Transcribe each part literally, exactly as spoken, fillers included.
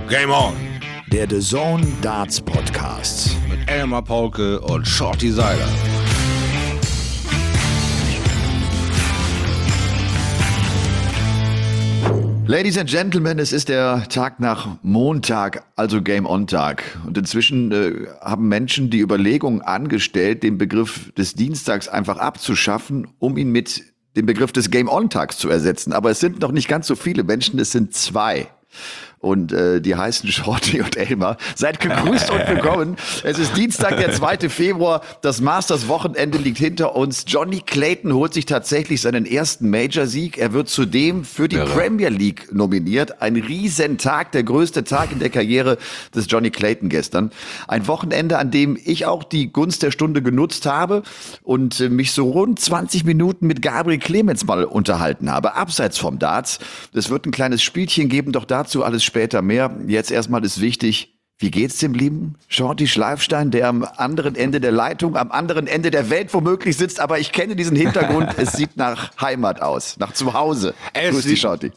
Game On! Der The Zone Darts Podcast. Mit Elmar Paulke und Shorty Seiler. Ladies and Gentlemen, es ist der Tag nach Montag, also Game On Tag. Und inzwischen äh, haben Menschen die Überlegung angestellt, den Begriff des Dienstags einfach abzuschaffen, um ihn mit dem Begriff des Game On Tags zu ersetzen. Aber es sind noch nicht ganz so viele Menschen, es sind zwei. Und äh, die heißen Shorty und Elmar. Seid gegrüßt und willkommen. Es ist Dienstag, der zweite Februar. Das Masters-Wochenende liegt hinter uns. Johnny Clayton holt sich tatsächlich seinen ersten Major-Sieg. Er wird zudem für die ja. Premier League nominiert. Ein Riesentag, der größte Tag in der Karriere des Johnny Clayton gestern. Ein Wochenende, an dem ich auch die Gunst der Stunde genutzt habe und äh, mich so rund zwanzig Minuten mit Gabriel Clemens mal unterhalten habe, abseits vom Darts. Es wird ein kleines Spielchen geben, doch dazu alles später mehr. Jetzt erstmal ist wichtig, wie geht's dem lieben Shorty Schleifstein, der am anderen Ende der Leitung, am anderen Ende der Welt womöglich sitzt, aber ich kenne diesen Hintergrund. Es sieht nach Heimat aus, nach Zuhause. Es Grüß dich, Shorty.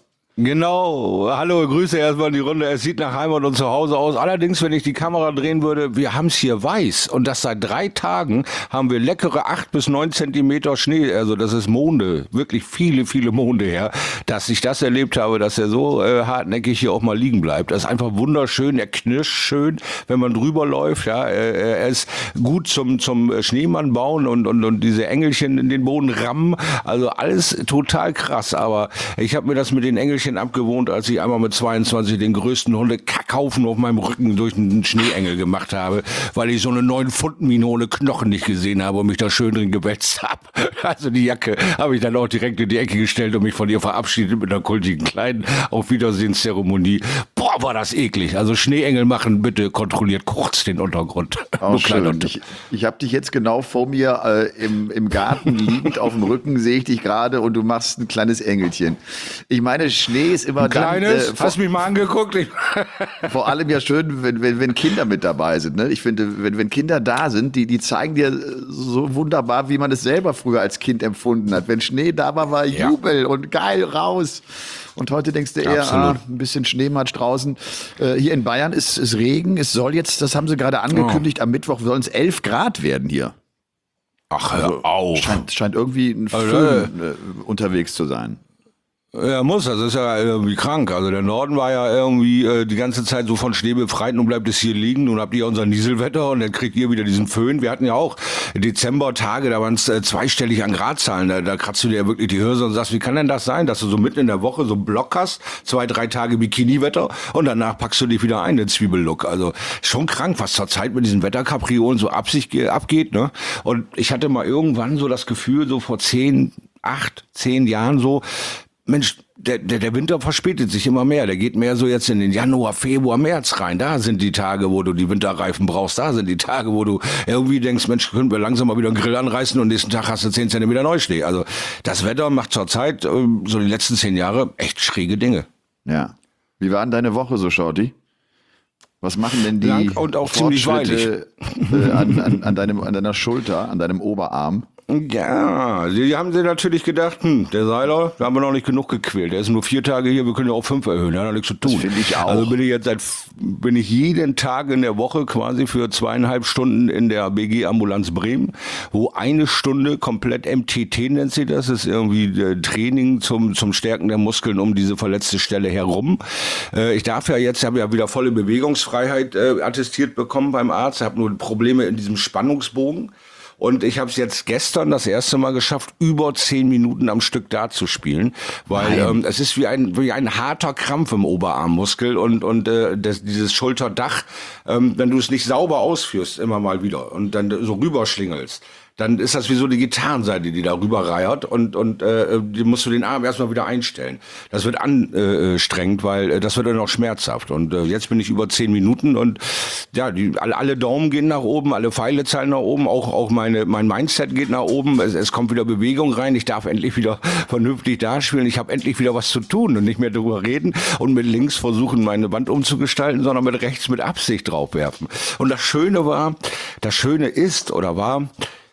Genau. Hallo, Grüße erstmal in die Runde. Es sieht nach Heimat und Zuhause aus. Allerdings, wenn ich die Kamera drehen würde, wir haben es hier weiß. Und das seit drei Tagen haben wir leckere acht bis neun Zentimeter Schnee. Also das ist Monde, wirklich viele, viele Monde her, dass ich das erlebt habe, dass er so äh, hartnäckig hier auch mal liegen bleibt. Das ist einfach wunderschön. Er knirscht schön, wenn man drüber läuft. Ja, er, er ist gut zum zum Schneemann bauen und, und, und diese Engelchen in den Boden rammen. Also alles total krass. Aber ich habe mir das mit den Engelchen abgewohnt, als ich einmal mit zweiundzwanzig den größten Hundekackhaufen auf meinem Rücken durch einen Schneeengel gemacht habe, weil ich so eine neun Pfund Mine ohne Knochen nicht gesehen habe und mich da schön drin gewälzt habe. Also die Jacke habe ich dann auch direkt in die Ecke gestellt und mich von ihr verabschiedet mit einer kultigen kleinen Auf Wiedersehenszeremonie. Boah, war das eklig. Also Schneeengel machen, bitte kontrolliert kurz den Untergrund. Oh, schön. Ich, ich habe dich jetzt genau vor mir äh, im, im Garten liegend auf dem Rücken, sehe ich dich gerade und du machst ein kleines Engelchen. Ich meine, Schnee ist immer ein kleines, dann, äh, vor, hast mich mal angeguckt? Vor allem ja schön, wenn, wenn, wenn Kinder mit dabei sind. Ne? Ich finde, wenn, wenn Kinder da sind, die, die zeigen dir so wunderbar, wie man es selber früher als Kind empfunden hat. Wenn Schnee da war, war ja. Jubel und geil raus. Und heute denkst du eher, ah, ein bisschen Schneematsch draußen. Äh, hier in Bayern ist es Regen. Es soll jetzt, das haben sie gerade angekündigt, oh. am Mittwoch sollen es elf Grad werden hier. Ach, hör auf. Scheint, scheint irgendwie ein Föhn äh, unterwegs zu sein. Ja, muss, das ist ja irgendwie krank. Also der Norden war ja irgendwie äh, die ganze Zeit so von Schnee befreit, nun bleibt es hier liegen, nun habt ihr unser Nieselwetter und dann kriegt ihr wieder diesen Föhn. Wir hatten ja auch Dezembertage, da waren es äh, zweistellig an Gradzahlen, da, da kratzt du dir ja wirklich die Hörse und sagst, wie kann denn das sein, dass du so mitten in der Woche so einen Block hast, zwei, drei Tage Bikini-Wetter und danach packst du dich wieder ein, den Zwiebellook. Also schon krank, was zur Zeit mit diesen Wetterkapriolen so ab sich ge- abgeht, ne? Und ich hatte mal irgendwann so das Gefühl, so vor zehn, acht, zehn Jahren so, Mensch, der, der, der Winter verspätet sich immer mehr. Der geht mehr so jetzt in den Januar, Februar, März rein. Da sind die Tage, wo du die Winterreifen brauchst. Da sind die Tage, wo du irgendwie denkst, Mensch, können wir langsam mal wieder einen Grill anreißen und nächsten Tag hast du zehn Zentimeter Neuschnee. Also das Wetter macht zur Zeit, so die letzten zehn Jahre, echt schräge Dinge. Ja. Wie war denn deine Woche so, Shorty? Was machen denn die Lang und auch ziemlich weilig. Äh, an, an, an, deinem, an deiner Schulter, an deinem Oberarm? Ja, die haben sie natürlich gedacht, hm, der Seiler, da haben wir noch nicht genug gequält. Der ist nur vier Tage hier, wir können ja auch fünf erhöhen, der hat nichts zu tun. Das finde ich auch. Also bin ich jetzt seit, bin ich jeden Tag in der Woche quasi für zweieinhalb Stunden in der B G-Ambulanz Bremen, wo eine Stunde komplett M T T nennt sie das, ist irgendwie äh, Training zum, zum Stärken der Muskeln um diese verletzte Stelle herum. Äh, ich darf ja jetzt, habe ja wieder volle Bewegungsfreiheit äh, attestiert bekommen beim Arzt, habe nur Probleme in diesem Spannungsbogen. Und ich habe es jetzt gestern das erste Mal geschafft, über zehn Minuten am Stück da zu spielen, weil ähm, es ist wie ein wie ein harter Krampf im Oberarmmuskel und und äh, das, dieses Schulterdach, ähm, wenn du es nicht sauber ausführst, immer mal wieder und dann so rüberschlingelst, dann ist das wie so eine Gitarrenseite, die da rüber reiert und und äh, die musst du den Arm erstmal wieder einstellen. Das wird anstrengend, weil äh, das wird dann auch schmerzhaft. Und äh, jetzt bin ich über zehn Minuten und ja, die, alle, alle Daumen gehen nach oben, alle Pfeile zeigen nach oben, auch auch meine mein Mindset geht nach oben. Es, es kommt wieder Bewegung rein. Ich darf endlich wieder vernünftig darspielen. Ich habe endlich wieder was zu tun und nicht mehr darüber reden und mit links versuchen, meine Wand umzugestalten, sondern mit rechts mit Absicht draufwerfen. Und das Schöne war, das Schöne ist oder war,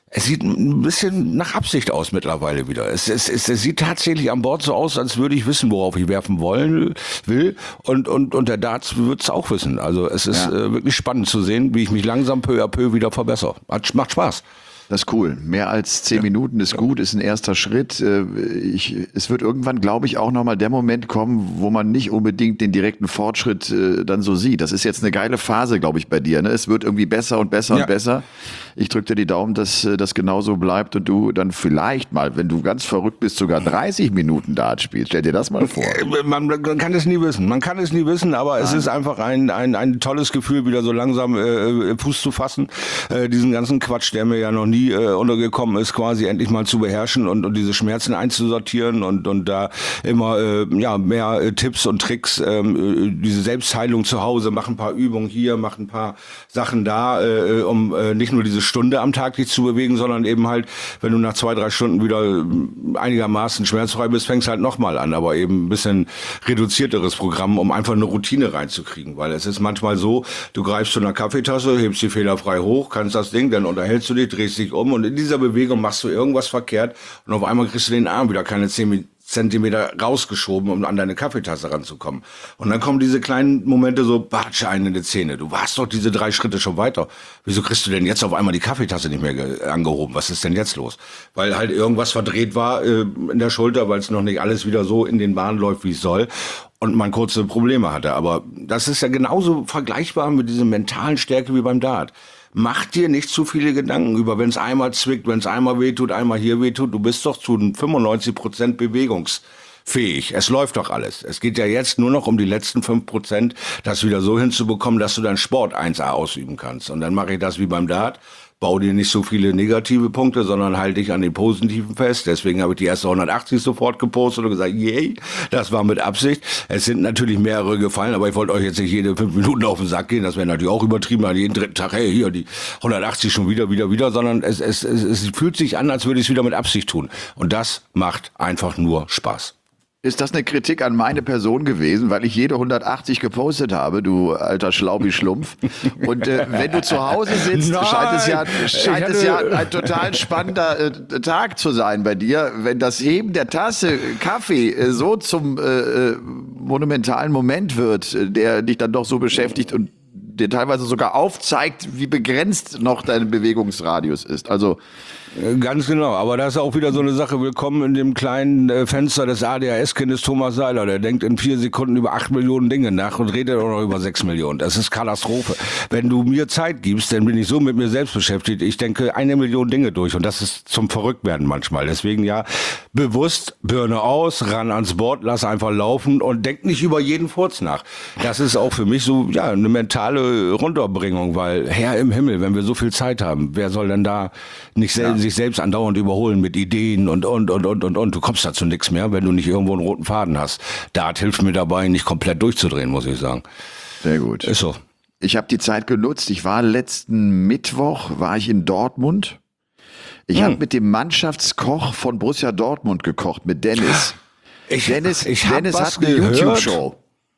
Es sieht ein bisschen nach Absicht aus mittlerweile wieder. Es, es, es, es sieht tatsächlich an Bord so aus, als würde ich wissen, worauf ich werfen wollen will. Und, und, und der Darts wird es auch wissen. Also es ist Ja. äh, wirklich spannend zu sehen, wie ich mich langsam peu à peu wieder verbessere. Hat, macht Spaß. Das ist cool. Mehr als zehn Minuten ist gut, ist ein erster Schritt. Äh, Ich, es wird irgendwann, glaube ich, auch nochmal der Moment kommen, wo man nicht unbedingt den direkten Fortschritt äh, dann so sieht. Das ist jetzt eine geile Phase, glaube ich, bei dir. Ne? Es wird irgendwie besser und besser Ja. und besser. Ich drücke dir die Daumen, dass äh, das genauso bleibt und du dann vielleicht mal, wenn du ganz verrückt bist, sogar dreißig Minuten Dart spielst. Stell dir das mal vor. Äh, Man, man kann es nie wissen. Man kann es nie wissen, aber es ist einfach ein, ein, ein tolles Gefühl, wieder so langsam äh, Fuß zu fassen. Äh, diesen ganzen Quatsch, der mir ja noch nie äh, untergekommen ist, quasi endlich mal zu beherrschen und, und diese Schmerzen einzusortieren und, und da immer äh, ja, mehr äh, Tipps und Tricks, ähm, äh, diese Selbstheilung zu Hause, mach ein paar Übungen hier, mach ein paar Sachen da, äh, um äh, nicht nur diese Stunde am Tag dich zu bewegen, sondern eben halt, wenn du nach zwei, drei Stunden wieder äh, einigermaßen schmerzfrei bist, fängst halt nochmal an, aber eben ein bisschen reduzierteres Programm, um einfach eine Routine reinzukriegen, weil es ist manchmal so, du greifst zu einer Kaffeetasse, hebst die fehlerfrei hoch, kannst das Ding, dann unterhältst du dich, drehst dich um und in dieser Bewegung machst du irgendwas verkehrt und auf einmal kriegst du den Arm wieder keine zehn Zentimeter rausgeschoben, um an deine Kaffeetasse ranzukommen. Und dann kommen diese kleinen Momente so, batsch, einen in die Zähne. Du warst doch diese drei Schritte schon weiter. Wieso kriegst du denn jetzt auf einmal die Kaffeetasse nicht mehr ge- angehoben? Was ist denn jetzt los? Weil halt irgendwas verdreht war äh, in der Schulter, weil es noch nicht alles wieder so in den Bahnen läuft, wie es soll. Und man kurze Probleme hatte. Aber das ist ja genauso vergleichbar mit dieser mentalen Stärke wie beim Dart. Mach dir nicht zu viele Gedanken über, wenn es einmal zwickt, wenn es einmal wehtut, einmal hier wehtut. Du bist doch zu fünfundneunzig Prozent bewegungsfähig. Es läuft doch alles. Es geht ja jetzt nur noch um die letzten fünf Prozent, das wieder so hinzubekommen, dass du deinen Sport eins A ausüben kannst. Und dann mache ich das wie beim Dart. Bau dir nicht so viele negative Punkte, sondern halt dich an den positiven fest. Deswegen habe ich die erste hundertachtzig sofort gepostet und gesagt, yay, das war mit Absicht. Es sind natürlich mehrere gefallen, aber ich wollte euch jetzt nicht jede fünf Minuten auf den Sack gehen. Das wäre natürlich auch übertrieben, an jeden dritten Tag, hey, hier die hundertachtzig schon wieder, wieder, wieder, sondern es, es, es, es fühlt sich an, als würde ich es wieder mit Absicht tun. Und das macht einfach nur Spaß. Ist das eine Kritik an meine Person gewesen, weil ich jede hundertachtzig gepostet habe, du alter Schlaubi-Schlumpf? Und äh, wenn du zu Hause sitzt, Nein, scheint es ja, scheint ich es ja hatte- ein total spannender äh, Tag zu sein bei dir. Wenn das Heben der Tasse Kaffee äh, so zum äh, äh, monumentalen Moment wird, äh, der dich dann doch so beschäftigt und dir teilweise sogar aufzeigt, wie begrenzt noch dein Bewegungsradius ist. Also Äh, Ganz genau, aber das ist auch wieder so eine Sache, willkommen in dem kleinen äh, Fenster des A D H S-Kindes Thomas Seiler, der denkt in vier Sekunden über acht Millionen Dinge nach und redet auch noch über sechs Millionen. Das ist Katastrophe. Wenn du mir Zeit gibst, dann bin ich so mit mir selbst beschäftigt, ich denke eine Million Dinge durch und das ist zum Verrücktwerden manchmal. Deswegen ja, bewusst Birne aus, ran ans Board, lass einfach laufen und denk nicht über jeden Furz nach. Das ist auch für mich so ja eine mentale Runterbringung, weil Herr im Himmel, wenn wir so viel Zeit haben, wer soll denn da nicht sel- sich selbst andauernd überholen mit Ideen und, und, und, und, und, und. Du kommst dazu nichts mehr, wenn du nicht irgendwo einen roten Faden hast. Dart hilft mir dabei, nicht komplett durchzudrehen, muss ich sagen. sehr gut. Ist so. Ich habe die Zeit genutzt. Ich war letzten Mittwoch, war ich in Dortmund. Ich Hm. habe mit dem Mannschaftskoch von Borussia Dortmund gekocht, mit Dennis. Ich, Dennis, ich hab Dennis was hat eine gehört. YouTube-Show.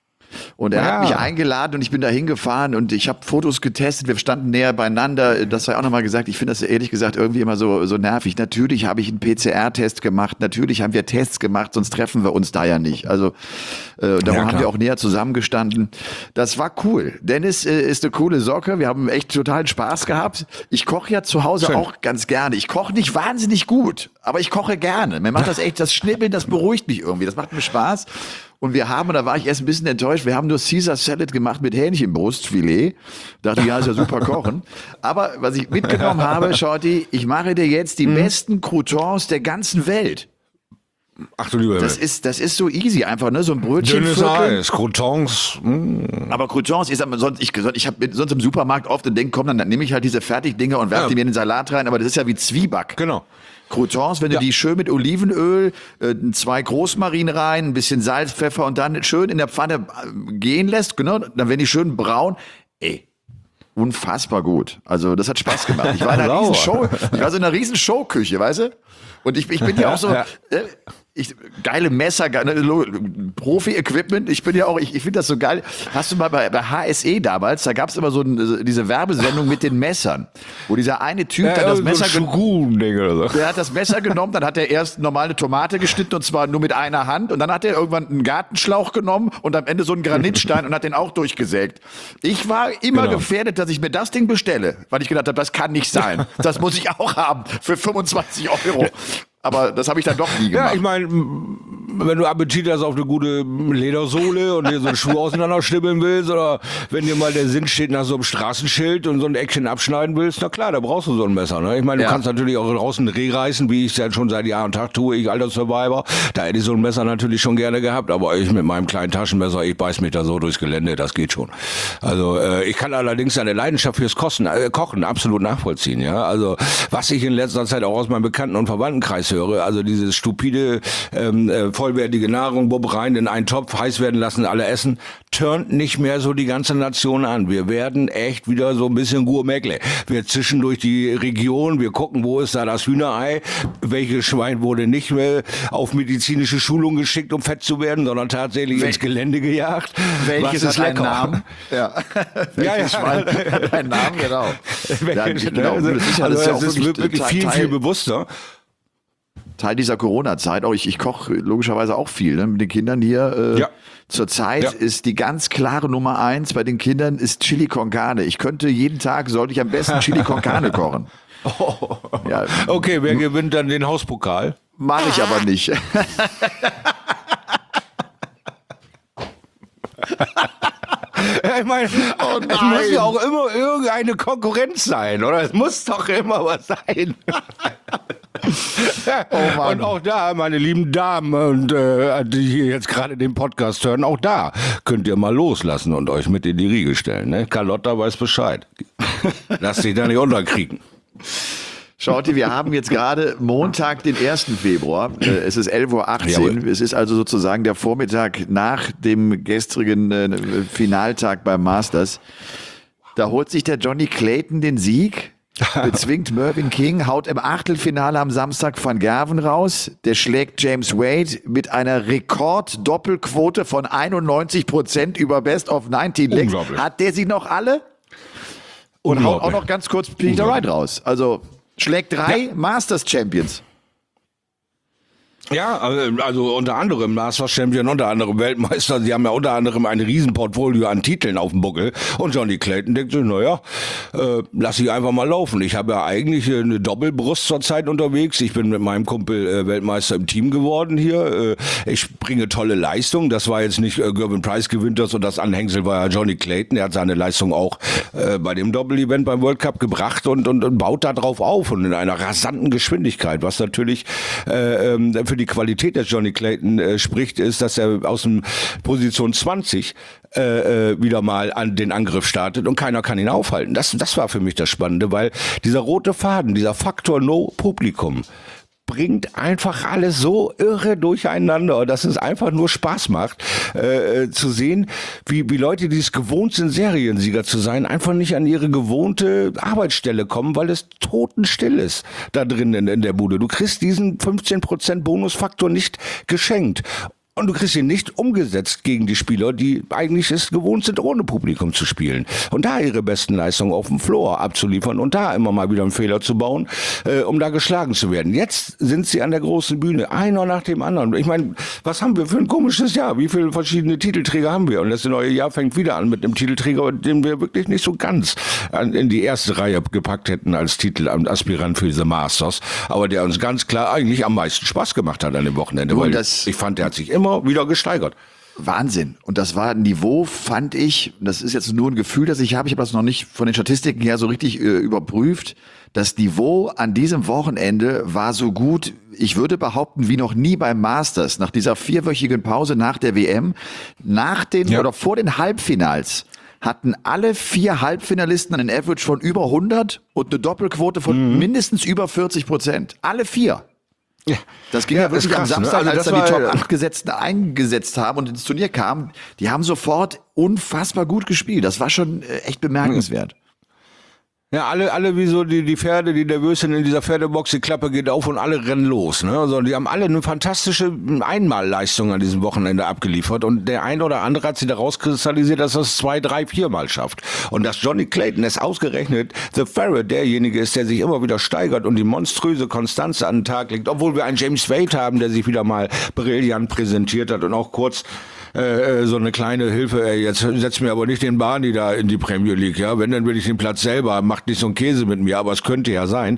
Und er Ja. hat mich eingeladen und ich bin da hingefahren und ich habe Fotos getestet. Wir standen näher beieinander. Das sei auch nochmal gesagt. Ich finde das ehrlich gesagt irgendwie immer so, so nervig. Natürlich habe ich einen P C R-Test gemacht. Natürlich haben wir Tests gemacht, sonst treffen wir uns da ja nicht. Also äh, darum Ja, haben klar. wir auch näher zusammengestanden. Das war cool. Dennis äh, ist eine coole Socke. Wir haben echt totalen Spaß gehabt. Ich koche ja zu Hause Schön. auch ganz gerne. Ich koche nicht wahnsinnig gut, aber ich koche gerne. Mir macht das echt, das Schnibbeln, das beruhigt mich irgendwie. Das macht mir Spaß. Und wir haben, und da war ich erst ein bisschen enttäuscht, wir haben nur Caesar Salad gemacht mit Hähnchenbrustfilet. Dachte, ja, ist ja super kochen. Aber was ich mitgenommen habe, Shorty, ich mache dir jetzt die besten Croutons der ganzen Welt. Ach du lieber Das Himmel. ist, das ist so easy einfach, ne? So ein Brötchen. Dünnes Eis, Croutons. mm. Aber Croutons, ich sag mal, sonst, ich, ich habe sonst im Supermarkt oft und denke, komm, dann, dann nehme ich halt diese Fertigdinger und werfe Ja. die mir in den Salat rein, aber das ist ja wie Zwieback. Genau. Croutons, wenn du Ja. die schön mit Olivenöl, äh, zwei Großmarinen rein, ein bisschen Salz, Pfeffer und dann schön in der Pfanne äh, gehen lässt, genau, dann werden die schön braun. Ey, unfassbar gut. Also das hat Spaß gemacht. Ich war in einer Sauber. riesen Show, ich war so in einer riesen Showküche, weißt du? Und ich, ich bin ja auch so, Ja. äh, Ich, geile Messer, geile Profi-Equipment. Ich bin ja auch, ich, ich finde das so geil. Hast du mal bei, bei H S E damals, da gab es immer so ein, diese Werbesendung mit den Messern, wo dieser eine Typ Ja, dann das so Messer Schuhgruben, Digga, oder so. Der hat das Messer genommen, dann hat er erst normal eine Tomate geschnitten und zwar nur mit einer Hand und dann hat er irgendwann einen Gartenschlauch genommen und am Ende so einen Granitstein und hat den auch durchgesägt. Ich war immer Genau. gefährdet, dass ich mir das Ding bestelle, weil ich gedacht habe, das kann nicht sein. Das muss ich auch haben für fünfundzwanzig Euro. Aber das habe ich dann doch nie gemacht. Ja, ich meine, wenn du Appetit hast auf eine gute Ledersohle und dir so einen Schuh auseinanderschnibbeln willst oder wenn dir mal der Sinn steht nach so einem Straßenschild und so ein Eckchen abschneiden willst, na klar, da brauchst du so ein Messer. Ne? Ich meine, du Ja. kannst natürlich auch draußen ein Reh reißen, wie ich es ja schon seit Jahr und Tag tue, ich alter Survivor. Da hätte ich so ein Messer natürlich schon gerne gehabt, aber ich mit meinem kleinen Taschenmesser, ich beiß mich da so durchs Gelände, das geht schon. Also äh, ich kann allerdings eine Leidenschaft fürs Kosten, äh, Kochen absolut nachvollziehen. Ja, also was ich in letzter Zeit auch aus meinem Bekannten- und Verwandtenkreis höre, also dieses stupide, ähm, äh, vollwertige Nahrung, Bub rein in einen Topf, heiß werden lassen, alle essen, turnt nicht mehr so die ganze Nation an. Wir werden echt wieder so ein bisschen Gourmetle. Wir zischen durch die Region, wir gucken, wo ist da das Hühnerei, welches Schwein wurde nicht mehr auf medizinische Schulung geschickt, um fett zu werden, sondern tatsächlich Wel- ins Gelände gejagt. Welches Was ist hat einen lecker? Namen? Ja. Welches ja. Schwein hat einen Namen, genau. Ja, genau. Also, Das ist ja, das also ist ja auch es ist wirklich wirklich Teil- viel, Teil- viel bewusster. Teil dieser Corona-Zeit. Auch ich, ich koche logischerweise auch viel ne? mit den Kindern hier. Äh, Ja. Zurzeit Ja. ist die ganz klare Nummer eins bei den Kindern ist Chili con Carne. Ich könnte jeden Tag, sollte ich am besten Chili con Carne kochen. Ja, Okay, wer gewinnt dann den Hauspokal? mache ich aber nicht. Ja, ich meine, Oh es nein. muss ja auch immer irgendeine Konkurrenz sein, oder? Es muss doch immer was sein. Ja, Oh Mann. und auch da, meine lieben Damen, und äh, die hier jetzt gerade den Podcast hören, auch da könnt ihr mal loslassen und euch mit in die Riege stellen. Ne? Carlotta weiß Bescheid. Lasst dich da nicht unterkriegen. Schaut, wir haben jetzt gerade Montag, den ersten Februar. Äh, Es ist elf Uhr achtzehn. Jawohl. Es ist also sozusagen der Vormittag nach dem gestrigen äh, Finaltag beim Masters. Da holt sich der Johnny Clayton den Sieg, bezwingt Mervyn King, haut im Achtelfinale am Samstag Van Gerven raus. Der schlägt James Wade mit einer Rekord-Doppelquote von einundneunzig Prozent über Best of neunzehn Legs. Unglaublich. Hat der sie noch alle? Und haut auch Unglaublich. noch ganz kurz Peter Wright raus. Also schlägt drei Masters Champions. Ja, also, also unter anderem Masters Champion, unter anderem Weltmeister. Sie haben ja unter anderem ein Riesenportfolio an Titeln auf dem Buckel. Und Johnny Clayton denkt sich, naja, äh, lass ich einfach mal laufen. Ich habe ja eigentlich eine Doppelbrust zurzeit unterwegs. Ich bin mit meinem Kumpel äh, Weltmeister im Team geworden hier. Äh, ich bringe tolle Leistung. Das war jetzt nicht äh, Gervin Price gewinnt das und das Anhängsel war ja Johnny Clayton. Er hat seine Leistung auch äh, bei dem Doppel-Event beim World Cup gebracht und, und, und baut da drauf auf und in einer rasanten Geschwindigkeit, was natürlich äh, ähm, für die Qualität des Johnny Clayton äh, spricht, ist, dass er aus dem Position zwanzig äh, äh, wieder mal an den Angriff startet und keiner kann ihn aufhalten. Das, das war für mich das Spannende, weil dieser rote Faden, dieser Faktor No Publikum, bringt einfach alles so irre durcheinander, dass es einfach nur Spaß macht, äh, zu sehen, wie, wie Leute, die es gewohnt sind, Seriensieger zu sein, einfach nicht an ihre gewohnte Arbeitsstelle kommen, weil es totenstill ist da drin in, in der Bude. Du kriegst diesen fünfzehn Prozent Bonusfaktor nicht geschenkt. Und du kriegst ihn nicht umgesetzt gegen die Spieler, die eigentlich es gewohnt sind, ohne Publikum zu spielen. Und da ihre besten Leistungen auf dem Floor abzuliefern und da immer mal wieder einen Fehler zu bauen, äh, um da geschlagen zu werden. Jetzt sind sie an der großen Bühne, einer nach dem anderen. Ich meine, was haben wir für ein komisches Jahr? Wie viele verschiedene Titelträger haben wir? Und das neue Jahr fängt wieder an mit einem Titelträger, den wir wirklich nicht so ganz an, in die erste Reihe gepackt hätten als Titelaspirant für diese Masters. Aber der uns ganz klar eigentlich am meisten Spaß gemacht hat an dem Wochenende. Nun, Weil das- ich fand, der hat sich immer wieder gesteigert. Wahnsinn. Und das war ein Niveau, fand ich, das ist jetzt nur ein Gefühl, das ich habe, ich habe das noch nicht von den Statistiken her so richtig äh, überprüft. Das Niveau an diesem Wochenende war so gut, ich würde behaupten, wie noch nie beim Masters, nach dieser vierwöchigen Pause nach der W M, nach den Ja. oder vor den Halbfinals hatten alle vier Halbfinalisten einen Average von über hundert und eine Doppelquote von Mhm. mindestens über vierzig Prozent. Alle vier. Ja. Das ging ja, Ja, ist wirklich am krass, ne? Samstag, Also als das dann die war- Top acht Gesetzten eingesetzt haben und ins Turnier kamen. Die haben sofort unfassbar gut gespielt. Das war schon äh, echt bemerkenswert. Ja, alle, alle wie so die, die Pferde, die nervös sind in dieser Pferdebox, die Klappe geht auf und alle rennen los. Ne? Also die haben alle eine fantastische Einmalleistung an diesem Wochenende abgeliefert und der eine oder andere hat sich daraus kristallisiert, dass das zwei, drei, viermal schafft. Und dass Johnny Clayton es ausgerechnet The Ferret derjenige ist, der sich immer wieder steigert und die monströse Konstanz an den Tag legt, obwohl wir einen James Wade haben, der sich wieder mal brillant präsentiert hat und auch kurz Äh, so eine kleine Hilfe, ey, jetzt setz mir aber nicht den Barney da in die Premier League, ja, wenn, dann will ich den Platz selber, macht nicht so einen Käse mit mir, aber es könnte ja sein.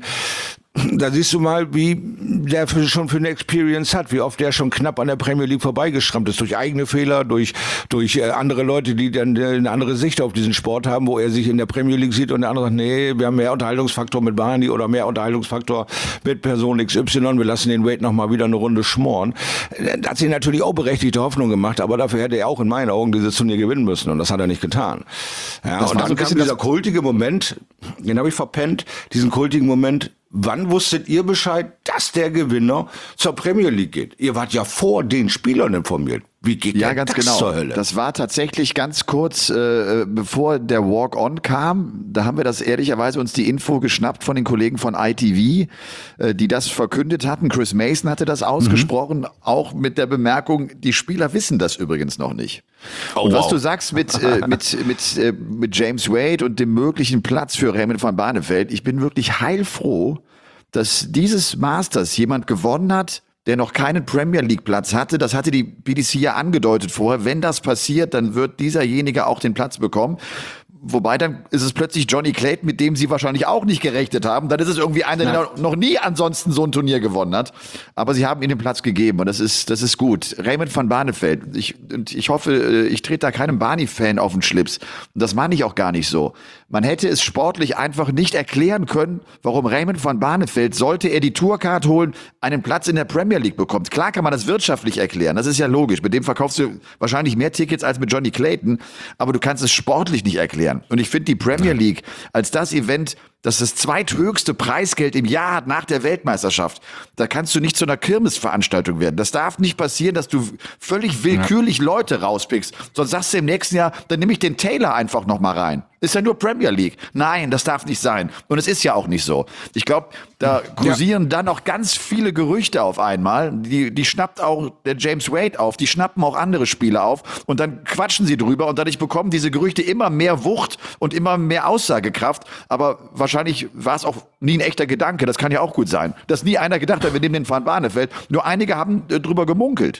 Da siehst du mal, wie der für, schon für eine Experience hat, wie oft der schon knapp an der Premier League vorbeigeschrammt ist, durch eigene Fehler, durch durch äh, andere Leute, die dann äh, eine andere Sicht auf diesen Sport haben, wo er sich in der Premier League sieht und der andere sagt, nee, wir haben mehr Unterhaltungsfaktor mit Barney oder mehr Unterhaltungsfaktor mit Person X Y, wir lassen den Wade noch mal wieder eine Runde schmoren. Da hat sich natürlich auch berechtigte Hoffnung gemacht, aber dafür hätte er auch in meinen Augen dieses Turnier gewinnen müssen und das hat er nicht getan. Ja, das und war dann so kam dieser kultige Moment, den habe ich verpennt, diesen kultigen Moment. Wann wusstet ihr Bescheid, dass der Gewinner zur Premier League geht? Ihr wart ja vor den Spielern informiert. Wie geht ja, denn ganz das genau. zur Hölle? Das war tatsächlich ganz kurz, äh, bevor der Walk-On kam. Da haben wir das ehrlicherweise uns die Info geschnappt von den Kollegen von I T V, äh, die das verkündet hatten. Chris Mason hatte das ausgesprochen, mhm. auch mit der Bemerkung, die Spieler wissen das übrigens noch nicht. Oh, und was wow. du sagst mit, äh, mit, mit, äh, mit James Wade und dem möglichen Platz für Raymond van Barneveld, ich bin wirklich heilfroh, dass dieses Masters jemand gewonnen hat, der noch keinen Premier League Platz hatte. Das hatte die B D C ja angedeutet vorher. Wenn das passiert, dann wird dieserjenige auch den Platz bekommen. Wobei dann ist es plötzlich Johnny Clayton, mit dem sie wahrscheinlich auch nicht gerechnet haben. Dann ist es irgendwie einer, der noch nie ansonsten so ein Turnier gewonnen hat. Aber sie haben ihm den Platz gegeben und das ist, das ist gut. Raymond van Barneveld. Ich, und ich hoffe, ich trete da keinem Barney-Fan auf den Schlips. Und das meine ich auch gar nicht so. Man hätte es sportlich einfach nicht erklären können, warum Raymond van Barneveld, sollte er die Tourcard holen, einen Platz in der Premier League bekommt. Klar kann man das wirtschaftlich erklären. Das ist ja logisch. Mit dem verkaufst du wahrscheinlich mehr Tickets als mit Johnny Clayton. Aber du kannst es sportlich nicht erklären. Und ich finde die Premier League als das Event, das das zweithöchste Preisgeld im Jahr hat nach der Weltmeisterschaft, da kannst du nicht zu einer Kirmesveranstaltung werden. Das darf nicht passieren, dass du völlig willkürlich ja. Leute rauspickst. Sonst sagst du im nächsten Jahr, dann nehme ich den Taylor einfach noch mal rein. Ist ja nur Premier League. Nein, das darf nicht sein. Und es ist ja auch nicht so. Ich glaube, da kursieren ja. dann noch ganz viele Gerüchte auf einmal. Die, die schnappt auch der James Wade auf. Die schnappen auch andere Spieler auf. Und dann quatschen sie drüber. Und dadurch bekommen diese Gerüchte immer mehr Wucht und immer mehr Aussagekraft. Aber wahrscheinlich war es auch nie ein echter Gedanke. Das kann ja auch gut sein. Dass nie einer gedacht hat, wir nehmen den Van Barneveld. Nur einige haben äh, drüber gemunkelt.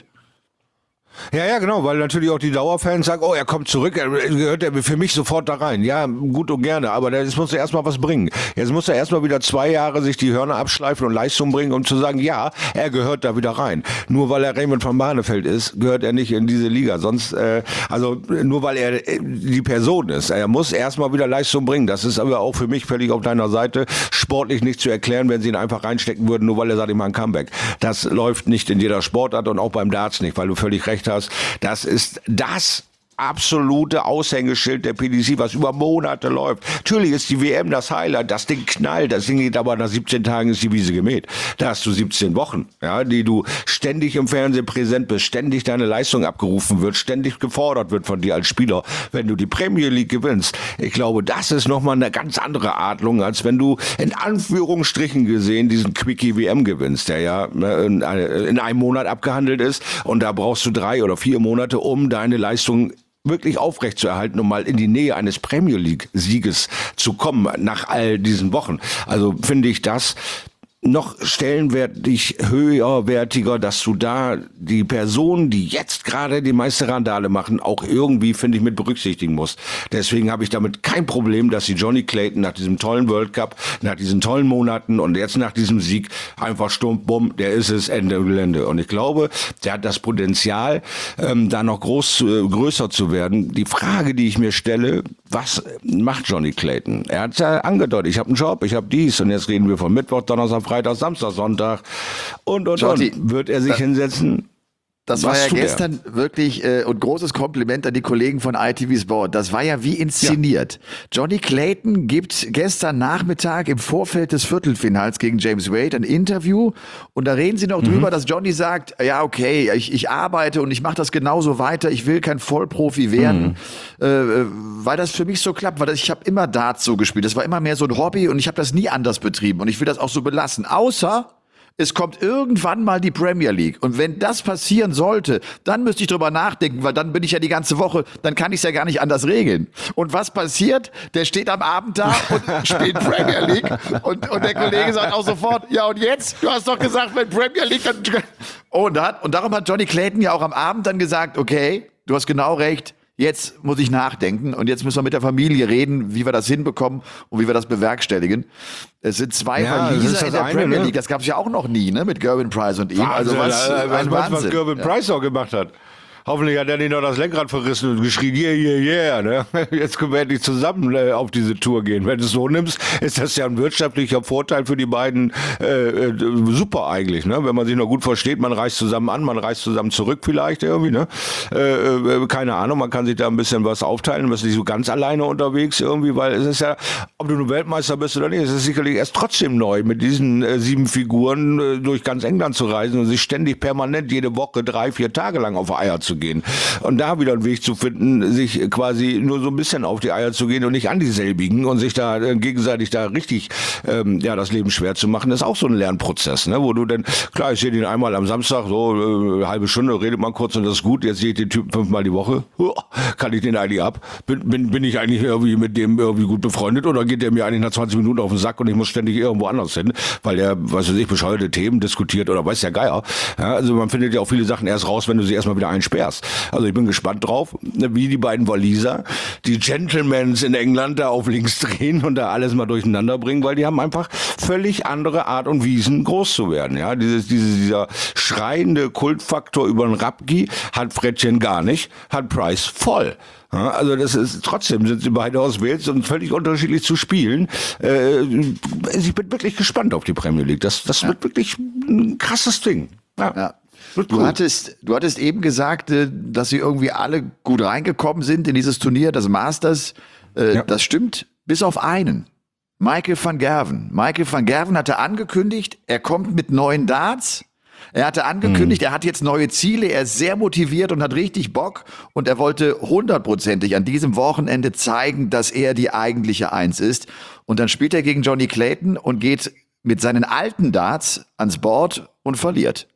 Ja, ja, genau, weil natürlich auch die Dauerfans sagen, oh, er kommt zurück, er gehört er für mich sofort da rein. Ja, gut und gerne, aber jetzt muss er erstmal was bringen. Jetzt muss er erstmal wieder zwei Jahre sich die Hörner abschleifen und Leistung bringen, um zu sagen, ja, er gehört da wieder rein. Nur weil er Raymond van Barneveld ist, gehört er nicht in diese Liga. Sonst, äh, also nur weil er die Person ist. Er muss erstmal wieder Leistung bringen. Das ist aber auch für mich völlig auf deiner Seite. Sportlich nicht zu erklären, wenn sie ihn einfach reinstecken würden, nur weil er sagt, ich mache ein Comeback. Das läuft nicht in jeder Sportart und auch beim Darts nicht, weil du völlig recht hast. Das ist das absolute Aushängeschild der P D C, was über Monate läuft. Natürlich ist die W M das Highlight, das Ding knallt, das Ding geht aber nach siebzehn Tagen ist die Wiese gemäht. Da hast du siebzehn Wochen, ja, die du ständig im Fernsehen präsent bist, ständig deine Leistung abgerufen wird, ständig gefordert wird von dir als Spieler, wenn du die Premier League gewinnst. Ich glaube, das ist nochmal eine ganz andere Adlung, als wenn du in Anführungsstrichen gesehen diesen Quickie W M gewinnst, der ja in einem Monat abgehandelt ist und da brauchst du drei oder vier Monate, um deine Leistung wirklich aufrechtzuerhalten, um mal in die Nähe eines Premier League-Sieges zu kommen nach all diesen Wochen. Also finde ich das noch stellenwertig höherwertiger, dass du da die Personen, die jetzt gerade die meiste Randale machen, auch irgendwie, finde ich, mit berücksichtigen musst. Deswegen habe ich damit kein Problem, dass sie Johnny Clayton nach diesem tollen World Cup, nach diesen tollen Monaten und jetzt nach diesem Sieg einfach stumpf, bumm, der ist es, Ende Gelände. Und ich glaube, der hat das Potenzial, ähm, da noch groß, äh, größer zu werden. Die Frage, die ich mir stelle, was macht Johnny Clayton? Er hat es ja angedeutet, ich habe einen Job, ich habe dies und jetzt reden wir von Mittwoch, Donnerstag, Freitag, Samstag, Sonntag und, und, Schotti, und. Wird er sich äh, hinsetzen? Das Was war ja tut er? gestern wirklich äh, und großes Kompliment an die Kollegen von I T V Sport. Das war ja wie inszeniert. Ja. Johnny Clayton gibt gestern Nachmittag im Vorfeld des Viertelfinals gegen James Wade ein Interview und da reden sie noch mhm. drüber, dass Johnny sagt, ja okay, ich, ich arbeite und ich mache das genauso weiter, ich will kein Vollprofi werden, mhm. äh, weil das für mich so klappt, weil das, ich habe immer Darts so gespielt, das war immer mehr so ein Hobby und ich habe das nie anders betrieben und ich will das auch so belassen, außer es kommt irgendwann mal die Premier League. Und wenn das passieren sollte, dann müsste ich drüber nachdenken, weil dann bin ich ja die ganze Woche, dann kann ich es ja gar nicht anders regeln. Und was passiert? Der steht am Abend da und spielt Premier League. Und, und der Kollege sagt auch sofort, ja und jetzt? Du hast doch gesagt, wenn Premier League, dann... Oh, und, da, und darum hat Johnny Clayton ja auch am Abend dann gesagt, okay, du hast genau recht, jetzt muss ich nachdenken und jetzt müssen wir mit der Familie reden, wie wir das hinbekommen und wie wir das bewerkstelligen. Es sind zwei ja, Verlierer in der eine, Premier ne? League. Das gab es ja auch noch nie, ne? Mit Gervin Price und ihm. Wahnsinn, also was, äh, ein was, was, Wahnsinn. was Gervin ja. Price auch gemacht hat. Hoffentlich hat er nicht noch das Lenkrad verrissen und geschrien, yeah, yeah, yeah. Ne? Jetzt können wir endlich zusammen äh, auf diese Tour gehen. Wenn du es so nimmst, ist das ja ein wirtschaftlicher Vorteil für die beiden. Äh, äh, super eigentlich, ne? Wenn man sich noch gut versteht, man reist zusammen an, man reist zusammen zurück vielleicht irgendwie. Ne? Äh, äh, keine Ahnung, man kann sich da ein bisschen was aufteilen, man ist nicht so ganz alleine unterwegs irgendwie, weil es ist ja, ob du nur Weltmeister bist oder nicht, es ist sicherlich erst trotzdem neu, mit diesen äh, sieben Figuren äh, durch ganz England zu reisen und sich ständig permanent jede Woche drei, vier Tage lang auf Eier zu gehen. Und da wieder einen Weg zu finden, sich quasi nur so ein bisschen auf die Eier zu gehen und nicht an dieselbigen und sich da äh, gegenseitig da richtig ähm, ja das Leben schwer zu machen, ist auch so ein Lernprozess, ne? Wo du dann, klar, ich sehe den einmal am Samstag, so äh, halbe Stunde, redet man kurz und das ist gut, jetzt sehe ich den Typen fünfmal die Woche, kann ich den eigentlich ab? Bin, bin, bin ich eigentlich irgendwie mit dem irgendwie gut befreundet oder geht der mir eigentlich nach zwanzig Minuten auf den Sack und ich muss ständig irgendwo anders hin, weil er, was weiß ich, bescheuerte Themen diskutiert oder weiß ja Geier. Ja, also man findet ja auch viele Sachen erst raus, wenn du sie erstmal wieder einsperrst. Also ich bin gespannt drauf, wie die beiden Waliser, die Gentlemans in England da auf links drehen und da alles mal durcheinander bringen, weil die haben einfach völlig andere Art und Weisen, groß zu werden. Ja, dieses, dieses, dieser schreiende Kultfaktor über den Rapgi hat Frettchen gar nicht, hat Price voll. Ja, also das ist trotzdem sind sie beide aus Wales und völlig unterschiedlich zu spielen. Äh, ich bin wirklich gespannt auf die Premier League. Das, das ja. wird wirklich ein krasses Ding. Ja. ja. Du hattest, du hattest eben gesagt, dass sie irgendwie alle gut reingekommen sind in dieses Turnier, das Masters. Ja. Das stimmt, bis auf einen. Michael van Gerwen. Michael van Gerwen hatte angekündigt, er kommt mit neuen Darts. Er hatte angekündigt, hm. er hat jetzt neue Ziele, er ist sehr motiviert und hat richtig Bock und er wollte hundertprozentig an diesem Wochenende zeigen, dass er die eigentliche Eins ist. Und dann spielt er gegen Johnny Clayton und geht mit seinen alten Darts ans Board und verliert.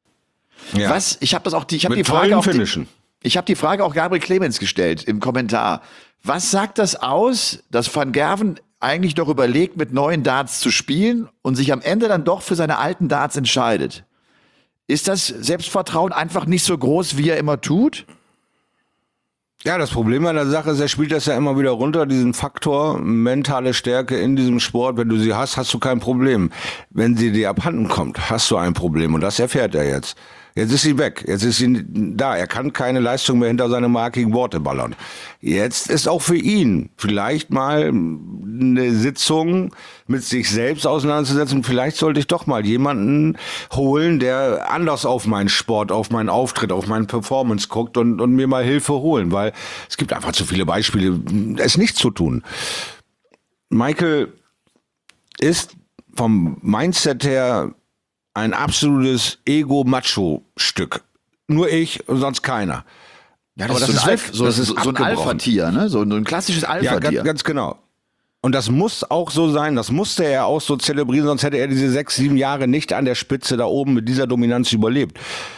Ja. Was? Ich habe das auch die ich habe die Frage auch die, ich habe die Frage auch Gabriel Clemens gestellt im Kommentar. Was sagt das aus, dass Van Gerwen eigentlich doch überlegt, mit neuen Darts zu spielen und sich am Ende dann doch für seine alten Darts entscheidet? Ist das Selbstvertrauen einfach nicht so groß, wie er immer tut? Ja, das Problem an der Sache ist, er spielt das ja immer wieder runter, diesen Faktor mentale Stärke in diesem Sport. Wenn du sie hast, hast du kein Problem. Wenn sie dir abhanden kommt, hast du ein Problem und das erfährt er jetzt. Jetzt ist sie weg. Jetzt ist sie da. Er kann keine Leistung mehr hinter seine markigen Worte ballern. Jetzt ist auch für ihn vielleicht mal eine Sitzung mit sich selbst auseinanderzusetzen. Vielleicht sollte ich doch mal jemanden holen, der anders auf meinen Sport, auf meinen Auftritt, auf meine Performance guckt und, und mir mal Hilfe holen, weil es gibt einfach zu viele Beispiele, es nicht zu tun. Michael ist vom Mindset her ein absolutes Ego-Macho-Stück. Nur ich und sonst keiner. Ja, das, Aber das ist so ein, Alph- so, das ist so ein Alpha-Tier, ne? So ein klassisches Alpha-Tier. Ja, ganz, ganz genau. Und das muss auch so sein, das musste er auch so zelebrieren, sonst hätte er diese sechs, sieben Jahre nicht an der Spitze da oben mit dieser Dominanz überlebt.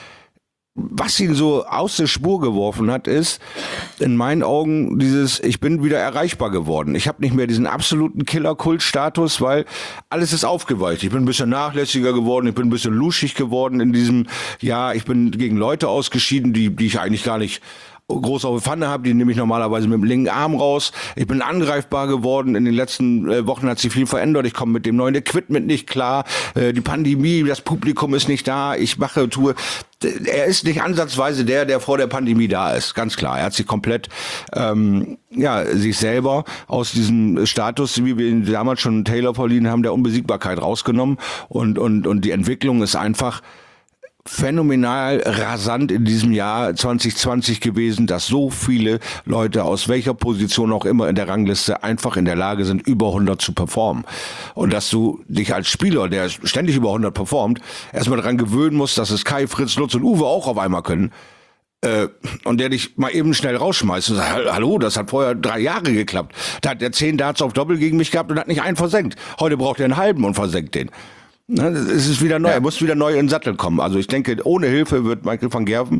Was ihn so aus der Spur geworfen hat, ist in meinen Augen dieses, ich bin wieder erreichbar geworden. Ich habe nicht mehr diesen absoluten Killer-Kult-Status, weil alles ist aufgeweicht. Ich bin ein bisschen nachlässiger geworden, ich bin ein bisschen luschig geworden in diesem, ja, ich bin gegen Leute ausgeschieden, die, die ich eigentlich gar nicht groß auf die Pfanne habe, die nehme ich normalerweise mit dem linken Arm raus. Ich bin angreifbar geworden. In den letzten äh, Wochen hat sich viel verändert. Ich komme mit dem neuen Equipment nicht klar. Äh, die Pandemie, das Publikum ist nicht da. Ich mache, tue. Er ist nicht ansatzweise der, der vor der Pandemie da ist. Ganz klar. Er hat sich komplett, ähm, ja, sich selber aus diesem Status, wie wir ihn damals schon Taylor verliehen haben, der Unbesiegbarkeit rausgenommen. Und, und, und die Entwicklung ist einfach phänomenal rasant in diesem Jahr zwanzig zwanzig gewesen, dass so viele Leute aus welcher Position auch immer in der Rangliste einfach in der Lage sind, über hundert zu performen. Und dass du dich als Spieler, der ständig über hundert performt, erstmal daran gewöhnen musst, dass es Kai, Fritz, Lutz und Uwe auch auf einmal können. Äh, und der dich mal eben schnell rausschmeißt und sagt, hallo, das hat vorher drei Jahre geklappt. Da hat der zehn Darts auf Doppel gegen mich gehabt und hat nicht einen versenkt. Heute braucht er einen halben und versenkt den. Na, es ist wieder neu, ja. Er muss wieder neu in den Sattel kommen. Also ich denke, ohne Hilfe wird Michael van Gerwen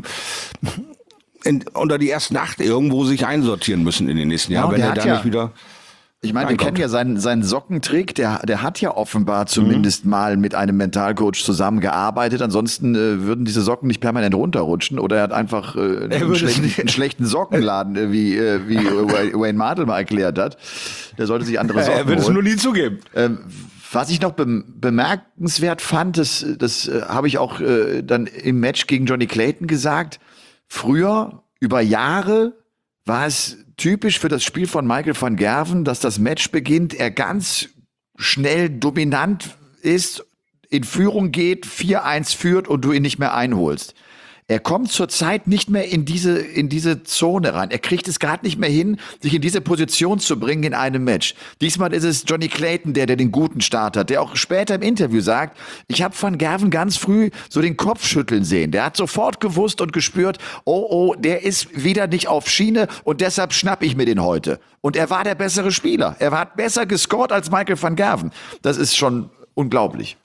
in, unter die ersten acht irgendwo sich einsortieren müssen in den nächsten Jahren, ja, wenn er da ja nicht wieder... Ich meine, wir kennen ja seinen, seinen Sockentrick, der, der hat ja offenbar zumindest mhm. mal mit einem Mentalcoach zusammengearbeitet. Ansonsten äh, würden diese Socken nicht permanent runterrutschen oder er hat einfach äh, einen, schlechten, einen schlechten Sockenladen, äh, wie, äh, wie Wayne Mardle mal erklärt hat. Der sollte sich andere Socken Er wird es nur nie zugeben. Ähm, Was ich noch be- bemerkenswert fand, das, das äh, habe ich auch äh, dann im Match gegen Johnny Clayton gesagt. Früher, über Jahre, war es typisch für das Spiel von Michael van Gerwen, dass das Match beginnt, er ganz schnell dominant ist, in Führung geht, vier eins führt und du ihn nicht mehr einholst. Er kommt zurzeit nicht mehr in diese, in diese Zone rein. Er kriegt es gerade nicht mehr hin, sich in diese Position zu bringen in einem Match. Diesmal ist es Johnny Clayton, der, der den guten Start hat, der auch später im Interview sagt, ich habe Van Gerwen ganz früh so den Kopf schütteln sehen. Der hat sofort gewusst und gespürt, oh, oh, der ist wieder nicht auf Schiene und deshalb schnapp ich mir den heute. Und er war der bessere Spieler. Er hat besser gescored als Michael van Gerwen. Das ist schon unglaublich.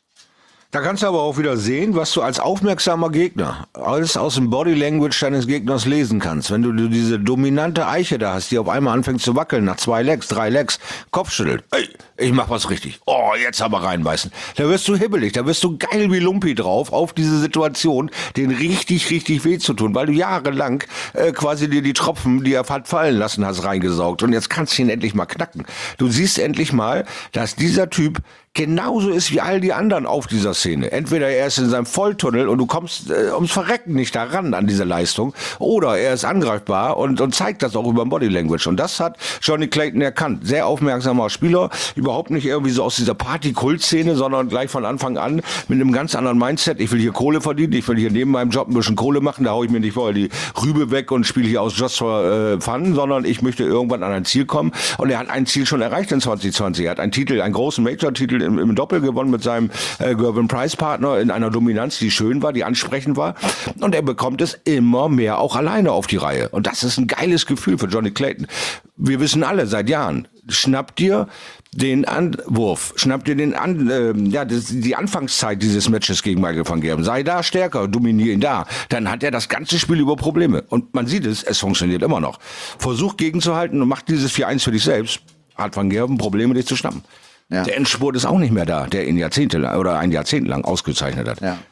Da kannst du aber auch wieder sehen, was du als aufmerksamer Gegner alles aus dem Body Language deines Gegners lesen kannst. Wenn du diese dominante Eiche da hast, die auf einmal anfängt zu wackeln, nach zwei Legs, drei Legs, Kopf schüttelt. Ey, ich mach was richtig. Oh, jetzt aber reinbeißen. Da wirst du hibbelig, da wirst du geil wie Lumpi drauf, auf diese Situation, den richtig, richtig weh zu tun, weil du jahrelang äh, quasi dir die Tropfen, die er hat fallen lassen hast, reingesaugt. Und jetzt kannst du ihn endlich mal knacken. Du siehst endlich mal, dass dieser Typ genauso ist wie all die anderen auf dieser Szene. Entweder er ist in seinem Volltunnel und du kommst äh, ums Verrecken nicht daran an diese Leistung, oder er ist angreifbar und, und zeigt das auch über Body Language. Und das hat Johnny Clayton erkannt. Sehr aufmerksamer Spieler, überhaupt nicht irgendwie so aus dieser Party-Kult-Szene, sondern gleich von Anfang an mit einem ganz anderen Mindset. Ich will hier Kohle verdienen, ich will hier neben meinem Job ein bisschen Kohle machen, da hau ich mir nicht vorher die Rübe weg und spiele hier aus Just for äh, Fun, sondern ich möchte irgendwann an ein Ziel kommen. Und er hat ein Ziel schon erreicht in zwanzig zwanzig. Er hat einen Titel, einen großen Major-Titel Im, im Doppel gewonnen mit seinem äh, Gervin Price Partner in einer Dominanz, die schön war, die ansprechend war. Und er bekommt es immer mehr auch alleine auf die Reihe. Und das ist ein geiles Gefühl für Johnny Clayton. Wir wissen alle seit Jahren, schnapp dir den Anwurf, schnapp dir den An, äh, ja, das, die Anfangszeit dieses Matches gegen Michael van Gerwen. Sei da stärker, dominier ihn da. Dann hat er das ganze Spiel über Probleme. Und man sieht es, es funktioniert immer noch. Versuch gegenzuhalten und mach dieses vier eins für dich selbst. Hat van Gerwen Probleme, dich zu schnappen. Ja. Der Endspurt ist auch nicht mehr da, der ihn Jahrzehnte lang, oder ein Jahrzehnt lang ausgezeichnet hat. Ja.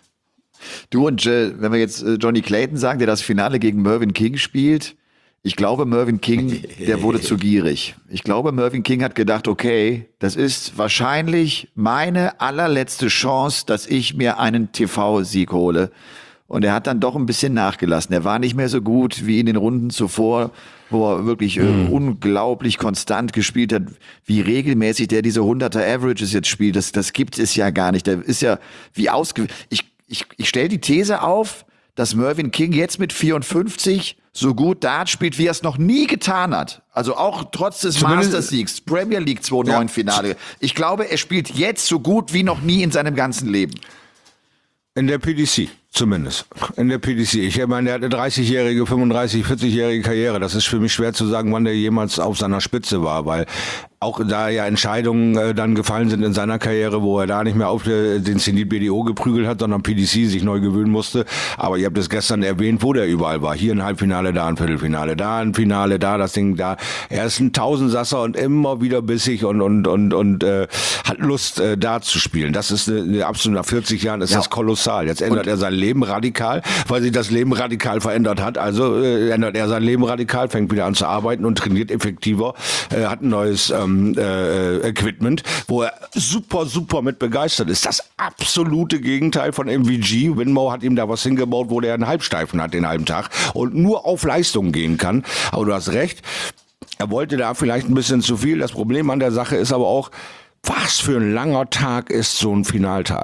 Du und äh, wenn wir jetzt äh, Johnny Clayton sagen, der das Finale gegen Mervyn King spielt, ich glaube, Mervyn King, der wurde zu gierig. Ich glaube, Mervyn King hat gedacht, okay, das ist wahrscheinlich meine allerletzte Chance, dass ich mir einen T V-Sieg hole. Und er hat dann doch ein bisschen nachgelassen. Er war nicht mehr so gut wie in den Runden zuvor, wo er wirklich äh, mhm. unglaublich konstant gespielt hat. Wie regelmäßig der diese hunderter Averages jetzt spielt, das, das gibt es ja gar nicht. Der ist ja wie ausge... Ich, ich, ich stelle die These auf, dass Mervyn King jetzt mit vierundfünfzig so gut Dart spielt, wie er es noch nie getan hat. Also auch trotz des Masters-Siegs, Premier League zwei neun Finale. Ja. Ich glaube, er spielt jetzt so gut wie noch nie in seinem ganzen Leben. In der P D C zumindest. In der P D C. Ich meine, der hat eine dreißigjährige, fünfunddreißig, vierzigjährige Karriere. Das ist für mich schwer zu sagen, wann der jemals auf seiner Spitze war, weil auch da ja Entscheidungen äh, dann gefallen sind in seiner Karriere, wo er da nicht mehr auf äh, den Zenit B D O geprügelt hat, sondern P D C sich neu gewöhnen musste. Aber ihr habt es gestern erwähnt, wo der überall war. Hier ein Halbfinale, da ein Viertelfinale, da ein Finale, da das Ding, da. Er ist ein Tausendsasser und immer wieder bissig und und und und äh, hat Lust, äh, da zu spielen. Das ist eine, eine absolut, nach vierzig Jahren ist ja. das kolossal. Jetzt ändert und er sein Leben radikal, weil sich das Leben radikal verändert hat. Also äh, ändert er sein Leben radikal, fängt wieder an zu arbeiten und trainiert effektiver, äh, hat ein neues ähm, Äh, Equipment, wo er super, super mit begeistert ist. Das absolute Gegenteil von M V G. Winmau hat ihm da was hingebaut, wo der einen Halbsteifen hat den halben Tag und nur auf Leistung gehen kann. Aber du hast recht, er wollte da vielleicht ein bisschen zu viel. Das Problem an der Sache ist aber auch, was für ein langer Tag ist so ein Finaltag.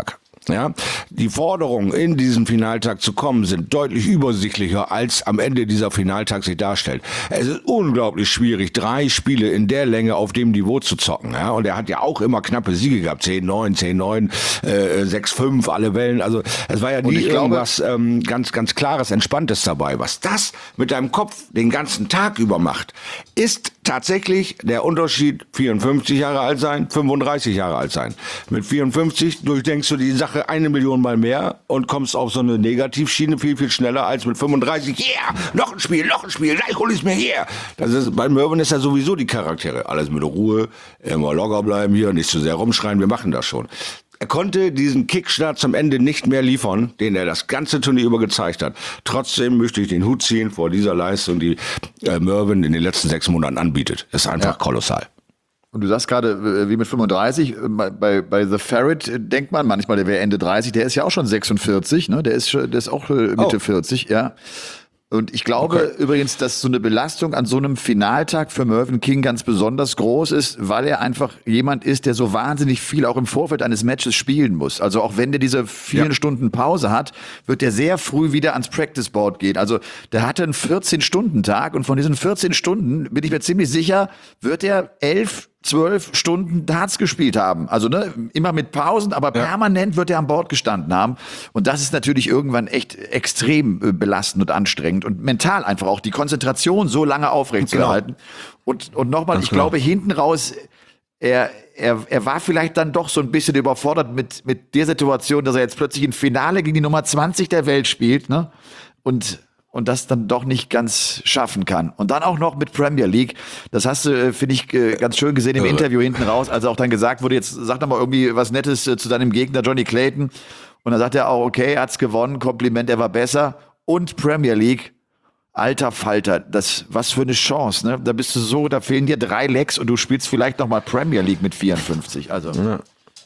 Ja, die Forderungen, in diesen Finaltag zu kommen, sind deutlich übersichtlicher, als am Ende dieser Finaltag sich darstellt. Es ist unglaublich schwierig, drei Spiele in der Länge auf dem Niveau zu zocken. Ja, und er hat ja auch immer knappe Siege gehabt, zehn neun, zehn neun, äh, sechs fünf, alle Wellen. Also es war ja nie irgendwas ähm, ganz, ganz Klares, Entspanntes dabei. Was das mit deinem Kopf den ganzen Tag über macht, ist tatsächlich der Unterschied vierundfünfzig Jahre alt sein, fünfunddreißig Jahre alt sein. Mit vierundfünfzig durchdenkst du die Sache eine Million Mal mehr und kommst auf so eine Negativschiene viel, viel schneller als mit fünfunddreißig. Yeah, noch ein Spiel, noch ein Spiel, gleich hol ich's mir her. Das ist, bei Mervyn ist ja sowieso die Charaktere. Alles mit Ruhe, immer locker bleiben hier, nicht zu sehr rumschreien, wir machen das schon. Er konnte diesen Kickstart zum Ende nicht mehr liefern, den er das ganze Turnier über gezeigt hat. Trotzdem möchte ich den Hut ziehen vor dieser Leistung, die äh, Mervyn in den letzten sechs Monaten anbietet. Das ist einfach ja. kolossal. Und du sagst gerade, wie mit fünfunddreißig, bei, bei The Ferret denkt man manchmal, der wäre Ende dreißig, der ist ja auch schon sechsundvierzig, ne? Der ist, der ist auch Mitte oh. vierzig, ja. Und ich glaube okay. übrigens, dass so eine Belastung an so einem Finaltag für Mervyn King ganz besonders groß ist, weil er einfach jemand ist, der so wahnsinnig viel auch im Vorfeld eines Matches spielen muss. Also auch wenn der diese vielen ja. Stunden Pause hat, wird der sehr früh wieder ans Practice Board gehen. Also der hatte einen vierzehn-Stunden-Tag und von diesen vierzehn Stunden, bin ich mir ziemlich sicher, wird er elf zwölf Stunden Darts gespielt haben. Also ne, immer mit Pausen, aber ja. permanent wird er an Bord gestanden haben. Und das ist natürlich irgendwann echt extrem äh, belastend und anstrengend und mental einfach auch die Konzentration so lange aufrechtzuerhalten. Genau. Und, und nochmal, ich genau. glaube, hinten raus, er, er, er war vielleicht dann doch so ein bisschen überfordert mit, mit der Situation, dass er jetzt plötzlich ein Finale gegen die Nummer zwanzig der Welt spielt, ne? Und und das dann doch nicht ganz schaffen kann. Und dann auch noch mit Premier League. Das hast du, finde ich, ganz schön gesehen im ja. Interview hinten raus, als auch dann gesagt wurde, jetzt sag doch mal irgendwie was Nettes zu deinem Gegner Johnny Clayton. Und dann sagt er auch, okay, er hat's gewonnen, Kompliment, er war besser. Und Premier League, alter Falter, das, was für eine Chance, ne? Da bist du so, da fehlen dir drei Legs und du spielst vielleicht noch mal Premier League mit vierundfünfzig. Also ja.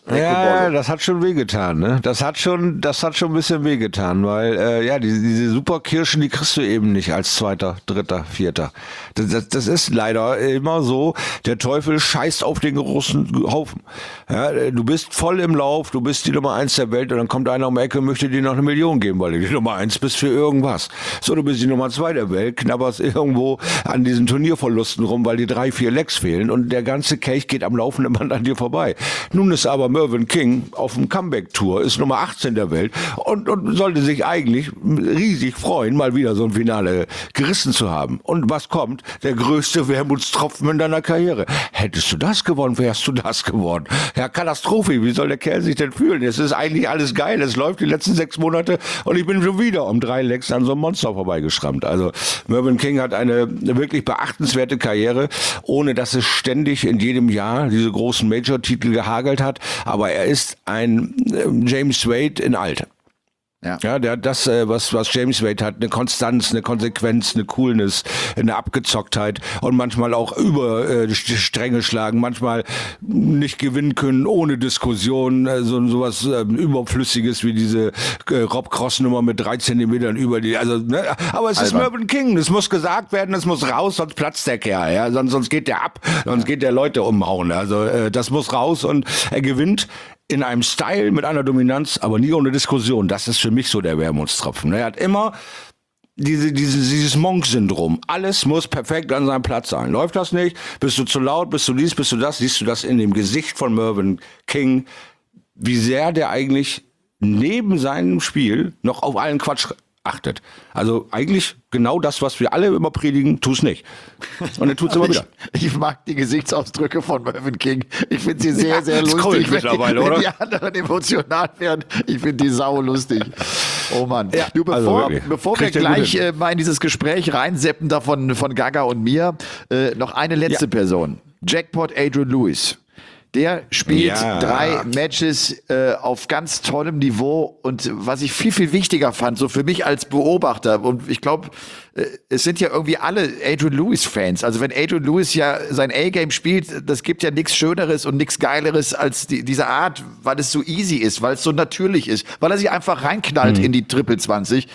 Ja, das hat schon wehgetan, ne? Das hat schon, das hat schon ein bisschen wehgetan, weil äh, ja, diese, diese Superkirschen, die kriegst du eben nicht als Zweiter, Dritter, Vierter. Das, das, das ist leider immer so. Der Teufel scheißt auf den großen Haufen. Ja, du bist voll im Lauf, du bist die Nummer eins der Welt und dann kommt einer um die Ecke und möchte dir noch eine Million geben, weil du die Nummer eins bist für irgendwas. So, du bist die Nummer zwei der Welt, knabberst irgendwo an diesen Turnierverlusten rum, weil die drei, vier Lecks fehlen und der ganze Kelch geht am laufenden Band an dir vorbei. Nun ist aber Mervyn King auf dem Comeback-Tour, ist Nummer achtzehn der Welt und, und sollte sich eigentlich riesig freuen, mal wieder so ein Finale gerissen zu haben. Und was kommt? Der größte Wermutstropfen in deiner Karriere. Hättest du das gewonnen, wärst du das geworden. Ja, Katastrophe, wie soll der Kerl sich denn fühlen? Es ist eigentlich alles geil, es läuft die letzten sechs Monate und ich bin schon wieder um drei Lecks an so einem Monster vorbeigeschrammt. Also Mervyn King hat eine wirklich beachtenswerte Karriere, ohne dass es ständig in jedem Jahr diese großen Major-Titel gehagelt hat. Aber er ist ein äh, James Wade in alt. Ja. ja, der hat das, äh, was, was James Wade hat, eine Konstanz, eine Konsequenz, eine Coolness, eine Abgezocktheit und manchmal auch über äh, die Stränge schlagen, manchmal nicht gewinnen können ohne Diskussion, äh, so sowas äh, Überflüssiges wie diese äh, Rob Cross-Nummer mit drei Zentimetern über die, also, ne? Aber es Albern. ist Mervyn King, das muss gesagt werden, das muss raus, sonst platzt der Kerl, ja, sonst, sonst geht der ab, sonst ja. geht der Leute umhauen, also äh, das muss raus und er gewinnt in einem Style mit einer Dominanz, aber nie ohne Diskussion. Das ist für mich so der Wermutstropfen. Er hat immer diese, diese, dieses Monk-Syndrom. Alles muss perfekt an seinem Platz sein. Läuft das nicht? Bist du zu laut? Bist du dies? Bist du das? Siehst du das in dem Gesicht von Mervyn King, wie sehr der eigentlich neben seinem Spiel noch auf allen Quatsch achtet. Also eigentlich genau das, was wir alle immer predigen, tu's nicht. Und er tut's immer wieder. Ich, ich mag die Gesichtsausdrücke von Mervyn King. Ich finde sie sehr, ja, sehr lustig. Wenn die, wenn oder? die anderen emotional werden, ich finde die sau lustig. Oh Mann. Ja, du, bevor, also bevor wir gleich äh, mal in dieses Gespräch reinseppen davon von Gaga und mir, äh, noch eine letzte ja. Person. Jackpot Adrian Lewis. Der spielt ja. drei Matches äh, auf ganz tollem Niveau und was ich viel, viel wichtiger fand, so für mich als Beobachter, und ich glaube, äh, es sind ja irgendwie alle Adrian Lewis-Fans. Also wenn Adrian Lewis ja sein A-Game spielt, das gibt ja nichts Schöneres und nichts Geileres als die, diese Art, weil es so easy ist, weil es so natürlich ist, weil er sich einfach reinknallt mhm. in die Triple zwanzig.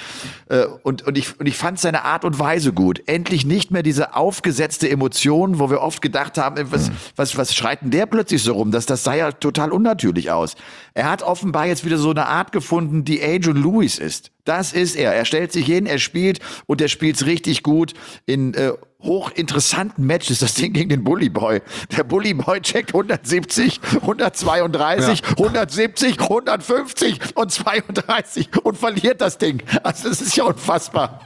Und, und, ich, und ich fand seine Art und Weise gut. Endlich nicht mehr diese aufgesetzte Emotion, wo wir oft gedacht haben, was, was, was schreit denn der plötzlich so rum? Das, das sah ja total unnatürlich aus. Er hat offenbar jetzt wieder so eine Art gefunden, die Adrian Lewis ist. Das ist er. Er stellt sich hin, er spielt und er spielt's richtig gut in äh, hochinteressanten Matches. Das Ding gegen den Bully Boy. Der Bully Boy checkt hundertsiebzig, hundertzweiunddreißig, ja. hundertsiebzig, hundertfünfzig und zweiunddreißig und verliert das Ding. Also das ist ja unfassbar.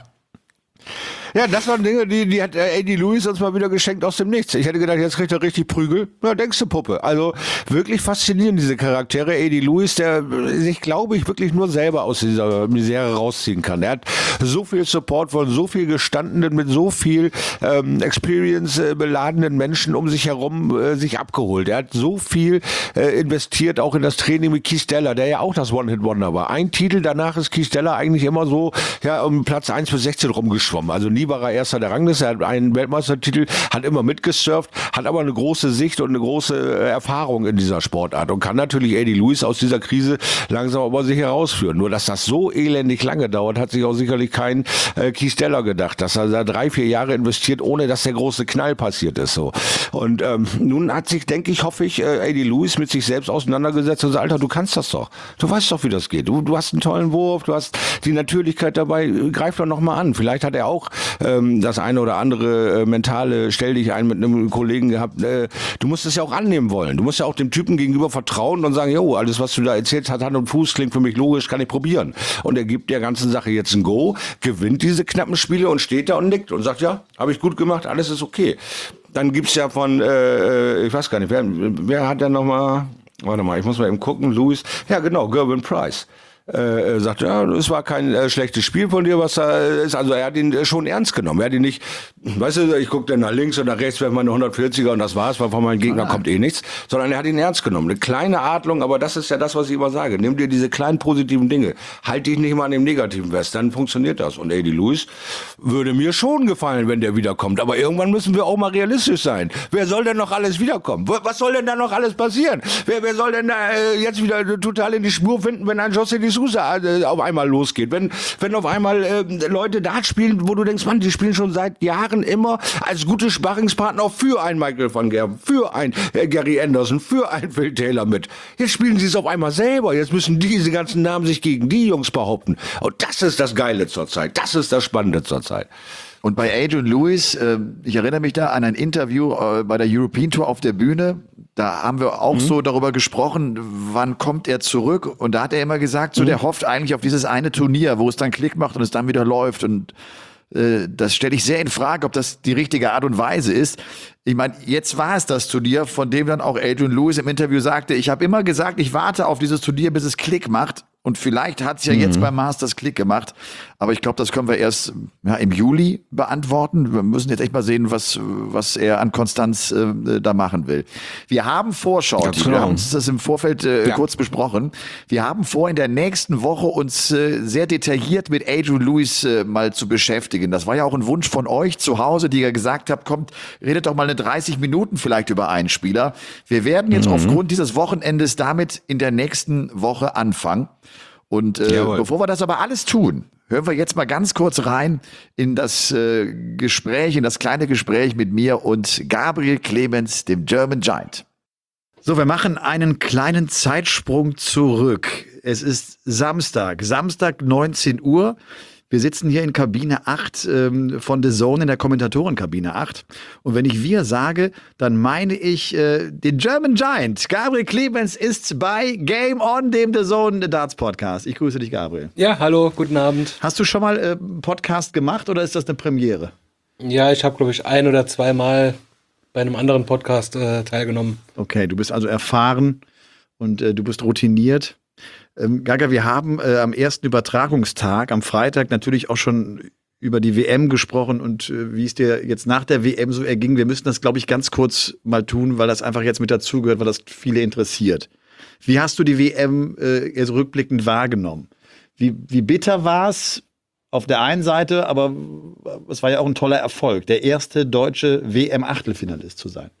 Ja, das waren Dinge, die, die hat A D Lewis uns mal wieder geschenkt aus dem Nichts. Ich hätte gedacht, jetzt kriegt er richtig Prügel. Na, denkst du, Puppe. Also wirklich faszinierend, diese Charaktere. A D Lewis, der sich, glaube ich, wirklich nur selber aus dieser Misere rausziehen kann. Er hat so viel Support von so viel gestandenen, mit so viel ähm, Experience äh, beladenen Menschen um sich herum äh, sich abgeholt. Er hat so viel äh, investiert, auch in das Training mit Keith Stella, der ja auch das One-Hit-Wonder war. Ein Titel, danach ist Keith Stella eigentlich immer so ja um Platz eins bis sechzehn rumgeschwommen. Also nie war er erster der Rangliste, er hat einen Weltmeistertitel, hat immer mitgesurft, hat aber eine große Sicht und eine große äh, Erfahrung in dieser Sportart und kann natürlich A D Lewis aus dieser Krise langsam aber sich herausführen. Nur, dass das so elendig lange dauert, hat sich auch sicherlich kein äh, Keith Stella gedacht, dass er da drei, vier Jahre investiert, ohne dass der große Knall passiert ist. So. Und ähm, nun hat sich, denke ich, hoffe ich, äh, A D Lewis mit sich selbst auseinandergesetzt und sagt, Alter, du kannst das doch. Du weißt doch, wie das geht. Du, du hast einen tollen Wurf, du hast die Natürlichkeit dabei, greif doch noch mal an. Vielleicht hat er auch ähm, das eine oder andere äh, mentale Stell dich ein mit einem Kollegen gehabt. Äh, du musst es ja auch annehmen wollen. Du musst ja auch dem Typen gegenüber vertrauen und sagen, jo, alles, was du da erzählst, hat Hand und Fuß, klingt für mich logisch, kann ich probieren. Und er gibt der ganzen Sache jetzt ein Go, gewinnt diese knappen Spiele und steht da und nickt und sagt, ja, habe ich gut gemacht, alles ist okay. Dann gibt's ja von, äh, ich weiß gar nicht, wer, wer hat denn nochmal, warte mal, ich muss mal eben gucken, Lewis, ja genau, Gervin Price. Äh, sagt, ja, es war kein äh, schlechtes Spiel von dir, was da ist. Also er hat ihn äh, schon ernst genommen. Er hat ihn nicht, weißt du, ich gucke dann nach links und nach rechts, werfe meine hundertvierziger und das war's, weil von meinem Gegner ah. kommt eh nichts. Sondern er hat ihn ernst genommen. Eine kleine Adlung, aber das ist ja das, was ich immer sage. Nimm dir diese kleinen positiven Dinge. Halt dich nicht mal an dem Negativen fest, dann funktioniert das. Und A D Lewis würde mir schon gefallen, wenn der wiederkommt. Aber irgendwann müssen wir auch mal realistisch sein. Wer soll denn noch alles wiederkommen? Was soll denn da noch alles passieren? Wer, wer soll denn da äh, jetzt wieder total in die Spur finden, wenn ein José de Sousa auf einmal losgeht, wenn wenn auf einmal äh, Leute Dart spielen, wo du denkst, Mann, die spielen schon seit Jahren immer als gute Sparringspartner für einen Michael van Gerwen, für einen äh, Gary Anderson, für einen Phil Taylor mit. Jetzt spielen sie es auf einmal selber, jetzt müssen diese ganzen Namen sich gegen die Jungs behaupten. Und das ist das Geile zurzeit, das ist das Spannende zurzeit. Und bei Adrian Lewis, äh, ich erinnere mich da an ein Interview äh, bei der European Tour auf der Bühne. Da haben wir auch mhm. so darüber gesprochen, wann kommt er zurück? Und da hat er immer gesagt, so mhm. der hofft eigentlich auf dieses eine Turnier, wo es dann Klick macht und es dann wieder läuft. Und äh, das stelle ich sehr in Frage, ob das die richtige Art und Weise ist. Ich meine, jetzt war es das Turnier, von dem dann auch Adrian Lewis im Interview sagte, ich habe immer gesagt, ich warte auf dieses Turnier, bis es Klick macht. Und vielleicht hat es ja mhm. jetzt beim Masters Klick gemacht. Aber ich glaube, das können wir erst ja, im Juli beantworten. Wir müssen jetzt echt mal sehen, was, was er an Konstanz äh, da machen will. Wir haben Vorschau. Ganz wir genau. haben uns das im Vorfeld äh, ja. kurz besprochen. Wir haben vor, in der nächsten Woche uns äh, sehr detailliert mit Adrian Lewis äh, mal zu beschäftigen. Das war ja auch ein Wunsch von euch zu Hause, die ihr gesagt habt, kommt, redet doch mal eine dreißig Minuten vielleicht über einen Spieler. Wir werden jetzt mhm. aufgrund dieses Wochenendes damit in der nächsten Woche anfangen. Und äh, bevor wir das aber alles tun, hören wir jetzt mal ganz kurz rein in das äh, Gespräch, in das kleine Gespräch mit mir und Gabriel Clemens, dem German Giant. So, wir machen einen kleinen Zeitsprung zurück. Es ist Samstag, Samstag neunzehn Uhr. Wir sitzen hier in Kabine acht ähm, von The Zone, in der Kommentatorenkabine acht. Und wenn ich wir sage, dann meine ich äh, den German Giant. Gabriel Clemens ist bei Game On, dem The Zone Darts Podcast. Ich grüße dich, Gabriel. Ja, hallo, guten Abend. Hast du schon mal äh, einen Podcast gemacht oder ist das eine Premiere? Ja, ich habe, glaube ich, ein oder zweimal bei einem anderen Podcast äh, teilgenommen. Okay, du bist also erfahren und äh, du bist routiniert. Ähm, Gaga, wir haben äh, am ersten Übertragungstag, am Freitag, natürlich auch schon über die W M gesprochen und äh, wie es dir jetzt nach der W M so erging. Wir müssen das, glaube ich, ganz kurz mal tun, weil das einfach jetzt mit dazugehört, weil das viele interessiert. Wie hast du die W M äh, jetzt rückblickend wahrgenommen? Wie, wie bitter war es auf der einen Seite, aber es war ja auch ein toller Erfolg, der erste deutsche W M-Achtelfinalist zu sein.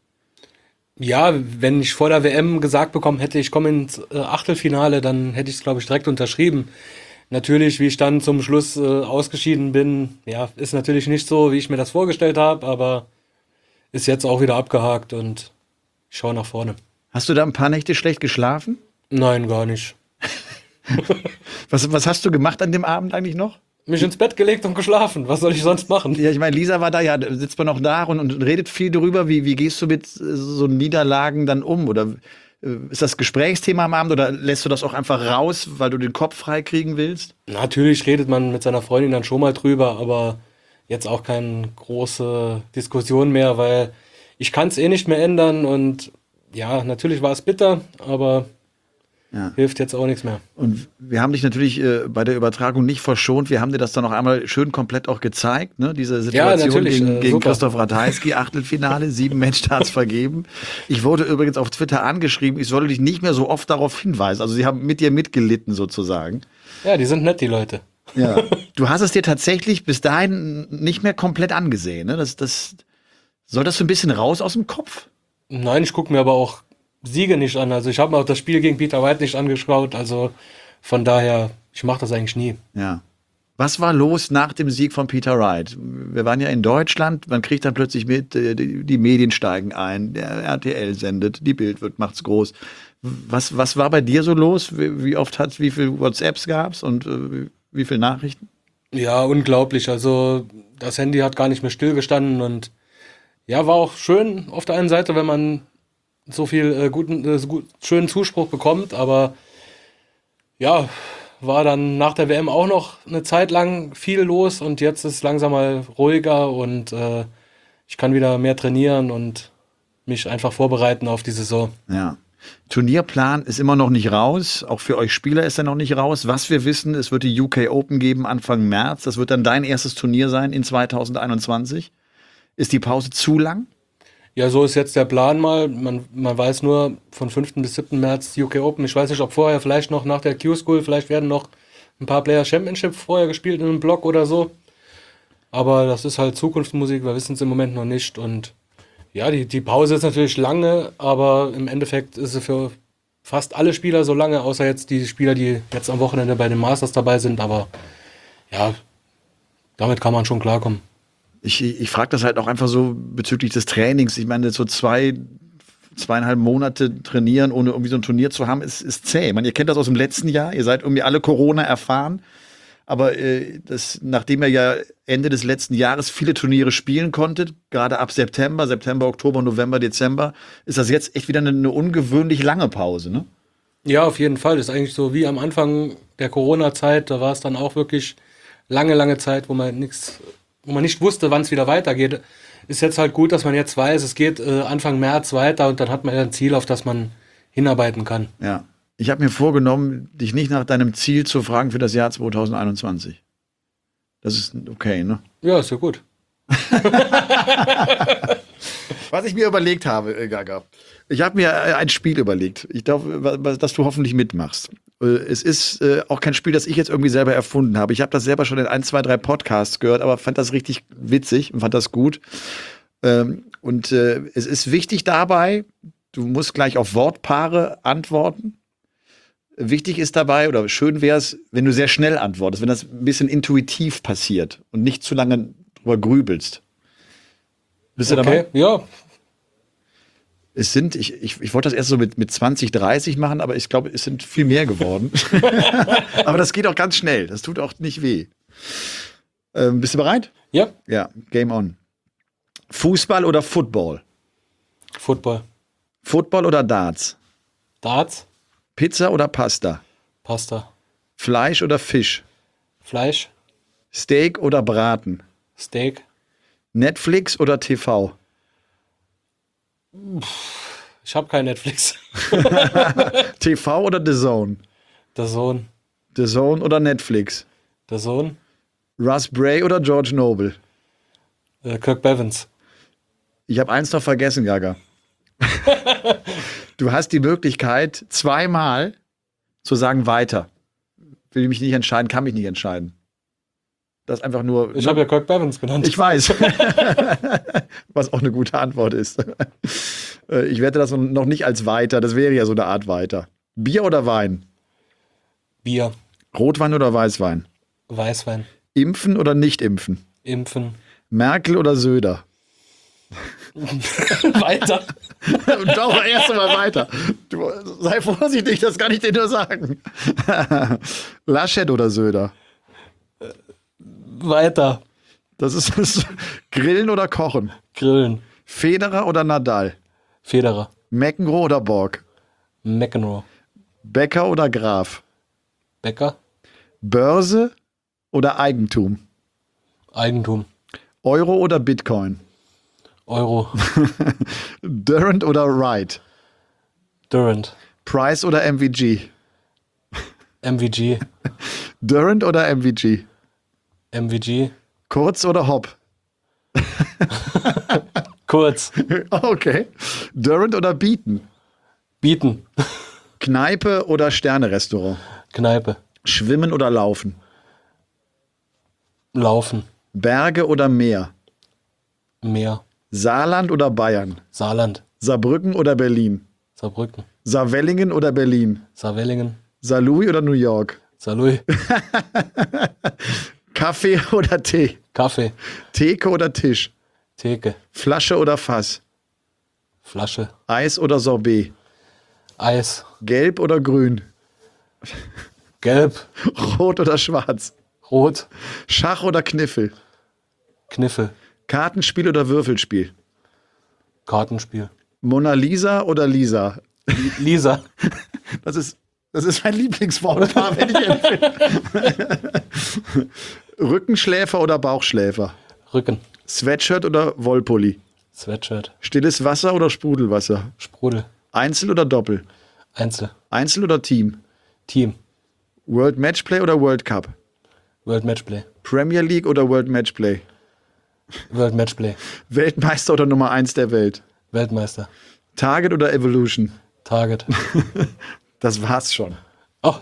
Ja, wenn ich vor der W M gesagt bekommen hätte, ich komme ins äh, Achtelfinale, dann hätte ich es, glaube ich, direkt unterschrieben. natürlich, wie ich dann zum Schluss äh, ausgeschieden bin, ja, ist natürlich nicht so, wie ich mir das vorgestellt habe, aber ist jetzt auch wieder abgehakt und ich schaue nach vorne. Hast du da ein paar Nächte schlecht geschlafen? Nein, gar nicht. Was, was hast du gemacht an dem Abend eigentlich noch? Mich ins Bett gelegt und geschlafen. Was soll ich sonst machen? Ja, ich meine, Lisa war da, ja, sitzt man noch da und, und redet viel darüber. Wie, wie gehst du mit äh, so Niederlagen dann um? Oder äh, ist das Gesprächsthema am Abend oder lässt du das auch einfach raus, weil du den Kopf frei kriegen willst? Natürlich redet man mit seiner Freundin dann schon mal drüber, aber jetzt auch keine große Diskussion mehr, weil ich kann es eh nicht mehr ändern und ja, natürlich war es bitter, aber Ja. hilft jetzt auch nichts mehr. Und wir haben dich natürlich äh, bei der Übertragung nicht verschont. Wir haben dir das dann noch einmal schön komplett auch gezeigt, ne? Diese Situation natürlich, gegen, äh, gegen super. Christoph Ratajski, Achtelfinale, sieben Matchstarts vergeben. Ich wurde übrigens auf Twitter angeschrieben, ich solle dich nicht mehr so oft darauf hinweisen. Also sie haben mit dir mitgelitten sozusagen. Ja, die sind nett, die Leute. Ja. Du hast es dir tatsächlich bis dahin nicht mehr komplett angesehen, ne? Das, das, soll das so ein bisschen raus aus dem Kopf? Nein, ich gucke mir aber auch Siege nicht an. Also ich habe mir auch das Spiel gegen Peter White nicht angeschaut. Also von daher, ich mache das eigentlich nie. Ja. Was war los nach dem Sieg von Peter Wright? Wir waren ja in Deutschland, man kriegt dann plötzlich mit, äh, die, die Medien steigen ein, der R T L sendet, die Bild wird, macht's groß. Was, was war bei dir so los? Wie, wie oft hat, wie viele WhatsApps gab's und äh, wie viele Nachrichten? Ja, unglaublich. Also das Handy hat gar nicht mehr stillgestanden und ja, war auch schön auf der einen Seite, wenn man so viel äh, guten, äh, so gut, schönen Zuspruch bekommt, aber ja, war dann nach der W M auch noch eine Zeit lang viel los und jetzt ist es langsam mal ruhiger und äh, ich kann wieder mehr trainieren und mich einfach vorbereiten auf die Saison. Ja. Turnierplan ist immer noch nicht raus. Auch für euch Spieler ist er noch nicht raus. Was wir wissen, es wird die U K Open geben Anfang März. Das wird dann dein erstes Turnier sein in zwanzig einundzwanzig. Ist die Pause zu lang? Ja, so ist jetzt der Plan mal. Man, man weiß nur von fünften bis siebten März die U K Open. Ich weiß nicht, ob vorher vielleicht noch nach der Q-School, vielleicht werden noch ein paar Player Championship vorher gespielt in einem Block oder so. Aber das ist halt Zukunftsmusik, wir wissen es im Moment noch nicht. Und ja, die, die Pause ist natürlich lange, aber im Endeffekt ist sie für fast alle Spieler so lange, außer jetzt die Spieler, die jetzt am Wochenende bei den Masters dabei sind. Aber ja, damit kann man schon klarkommen. Ich, ich frage das halt auch einfach so bezüglich des Trainings. Ich meine, so zwei, zweieinhalb Monate trainieren, ohne irgendwie so ein Turnier zu haben, ist, ist zäh. Ich meine, ihr kennt das aus dem letzten Jahr. Ihr seid irgendwie alle Corona erfahren. Aber äh, das, nachdem ihr ja Ende des letzten Jahres viele Turniere spielen konntet, gerade ab September, September, Oktober, November, Dezember, ist das jetzt echt wieder eine, eine ungewöhnlich lange Pause, ne? Ja, auf jeden Fall. Das ist eigentlich so wie am Anfang der Corona-Zeit. Da war es dann auch wirklich lange, lange Zeit, wo man nichts, wo man nicht wusste, wann es wieder weitergeht. Ist jetzt halt gut, dass man jetzt weiß, es geht äh, Anfang März weiter und dann hat man ja ein Ziel, auf das man hinarbeiten kann. Ja. Ich habe mir vorgenommen, dich nicht nach deinem Ziel zu fragen für das Jahr zwanzig einundzwanzig. Das ist okay, ne? Ja, ist ja gut. Was ich mir überlegt habe, äh, Gaga. Ich habe mir äh, ein Spiel überlegt. Ich glaube, dass du hoffentlich mitmachst. Äh, es ist äh, auch kein Spiel, das ich jetzt irgendwie selber erfunden habe. Ich habe das selber schon in ein, zwei, drei Podcasts gehört, aber fand das richtig witzig und fand das gut. Ähm, und äh, es ist wichtig dabei, du musst gleich auf Wortpaare antworten. Wichtig ist dabei, oder schön wäre es, wenn du sehr schnell antwortest, wenn das ein bisschen intuitiv passiert und nicht zu lange drüber grübelst. Bist du Okay, dabei? ja. Es sind, ich, ich, ich wollte das erst so mit, mit zwanzig, dreißig machen, aber ich glaube, es sind viel mehr geworden. Aber das geht auch ganz schnell. Das tut auch nicht weh. Ähm, bist du bereit? Ja, Ja, Game on. Fußball oder Football? Football. Football oder Darts? Darts, Pizza oder Pasta? Pasta. Fleisch oder Fisch? Fleisch, Steak oder Braten? Steak. Netflix oder T V? Ich habe kein Netflix. T V oder The Zone? Der Sohn. The Zone oder Netflix? Der Sohn. Russ Bray oder George Noble? Äh, Kirk Bevins. Ich habe eins noch vergessen, Gaga. Du hast die Möglichkeit, zweimal zu sagen weiter. Will mich nicht entscheiden, kann mich nicht entscheiden. Das ist einfach nur. Ich habe ja Kirk Bevins genannt. Ich weiß. Was auch eine gute Antwort ist. Äh, Ich werte das noch nicht als weiter. Das wäre ja so eine Art weiter. Bier oder Wein? Bier. Rotwein oder Weißwein? Weißwein. Impfen oder nicht impfen? Impfen. Merkel oder Söder? Weiter. Und doch erst mal weiter. Du, sei vorsichtig, das kann ich dir nur sagen. Laschet oder Söder? Weiter. Das ist das Grillen oder Kochen? Grillen. Federer oder Nadal? Federer. McEnroe oder Borg? McEnroe. Becker oder Graf? Becker. Börse oder Eigentum? Eigentum. Euro oder Bitcoin? Euro. Durant oder Wright? Durant. Price oder M V G? M V G. Durant oder M V G? M V G. Kurz oder Hopp? Kurz. Okay. Durant oder Beaton? Bieten. Kneipe oder Sterne-Restaurant? Kneipe. Schwimmen oder Laufen? Laufen. Berge oder Meer? Meer. Saarland oder Bayern? Saarland. Saarbrücken oder Berlin? Saarbrücken. Saarwellingen oder Berlin? Saarwellingen. Saarlouis oder New York? Saarlouis. Kaffee oder Tee? Kaffee. Theke oder Tisch? Theke. Flasche oder Fass? Flasche. Eis oder Sorbet? Eis. Gelb oder grün? Gelb. Rot oder schwarz? Rot. Schach oder Kniffel? Kniffel. Kartenspiel oder Würfelspiel? Kartenspiel. Mona Lisa oder Lisa? Lisa. Das ist, das ist mein Lieblingswortpaar, wenn ich empfinde. Rückenschläfer oder Bauchschläfer? Rücken. Sweatshirt oder Wollpulli? Sweatshirt. Stilles Wasser oder Sprudelwasser? Sprudel. Einzel oder Doppel? Einzel. Einzel oder Team? Team. World Matchplay oder World Cup? World Matchplay. Premier League oder World Matchplay? World Matchplay. Weltmeister oder Nummer eins der Welt? Weltmeister. Target oder Evolution? Target. Das war's schon. Oh.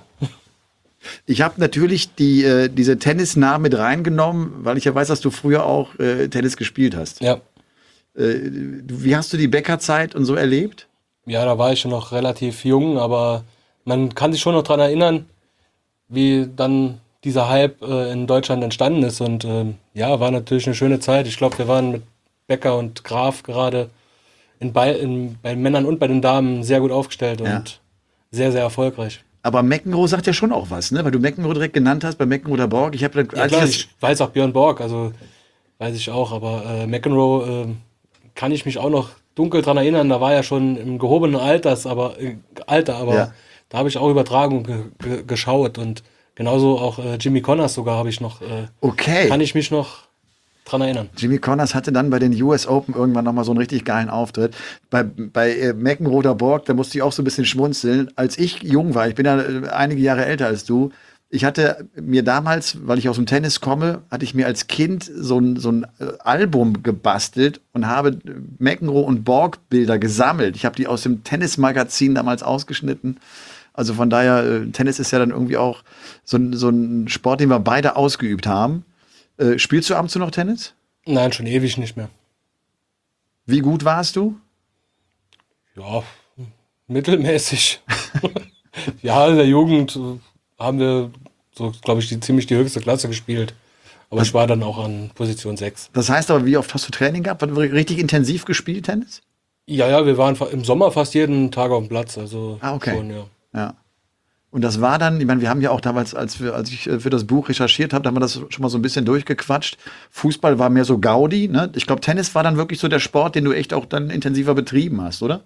Ich habe natürlich die, äh, diese Tennisnamen mit reingenommen, weil ich ja weiß, dass du früher auch äh, Tennis gespielt hast. Ja. Äh, wie hast du die Bäckerzeit und so erlebt? Ja, da war ich schon noch relativ jung, aber man kann sich schon noch dran erinnern, wie dann dieser Hype äh, in Deutschland entstanden ist. Und ähm, ja, war natürlich eine schöne Zeit. Ich glaube, wir waren mit Becker und Graf gerade in bei, in, bei den Männern und bei den Damen sehr gut aufgestellt und Ja. sehr, sehr erfolgreich. Aber McEnroe sagt ja schon auch was, ne? Weil du McEnroe direkt genannt hast, bei McEnroe oder Borg. Ich habe Ja, klar, ich weiß auch Björn Borg, also weiß ich auch, aber äh, McEnroe äh, kann ich mich auch noch dunkel dran erinnern, da war ja schon im gehobenen Alters, aber, äh, Alter, aber Ja. da habe ich auch Übertragung ge ge geschaut und genauso auch äh, Jimmy Connors sogar habe ich noch, äh, Okay. kann ich mich noch dran erinnern. Jimmy Connors hatte dann bei den U S Open irgendwann nochmal so einen richtig geilen Auftritt. Bei, bei äh, McEnroe oder Borg, da musste ich auch so ein bisschen schmunzeln. Als ich jung war, ich bin ja äh, einige Jahre älter als du, ich hatte mir damals, weil ich aus dem Tennis komme, hatte ich mir als Kind so ein, so ein äh, Album gebastelt und habe McEnroe und Borg Bilder gesammelt. Ich habe die aus dem Tennismagazin damals ausgeschnitten. Also von daher, äh, Tennis ist ja dann irgendwie auch so, ein- so ein Sport, den wir beide ausgeübt haben. Äh, spielst du ab und zu noch Tennis? Nein, schon ewig nicht mehr. Wie gut warst du? Ja, mittelmäßig. Ja, in der Jugend äh, haben wir so, glaube ich, die, ziemlich die höchste Klasse gespielt. Aber ich war dann auch an Position sechs. Das heißt aber, wie oft hast du Training gehabt? Hast du richtig intensiv gespielt, Tennis? Ja, ja, wir waren fa- im Sommer fast jeden Tag auf dem Platz. Also Ah, okay. schon, ja. Ja. Und das war dann, ich meine, wir haben ja auch damals, als, wir, als ich äh, für das Buch recherchiert habe, da haben wir das schon mal so ein bisschen durchgequatscht. Fußball war mehr so Gaudi, ne? Ich glaube, Tennis war dann wirklich so der Sport, den du echt auch dann intensiver betrieben hast, oder?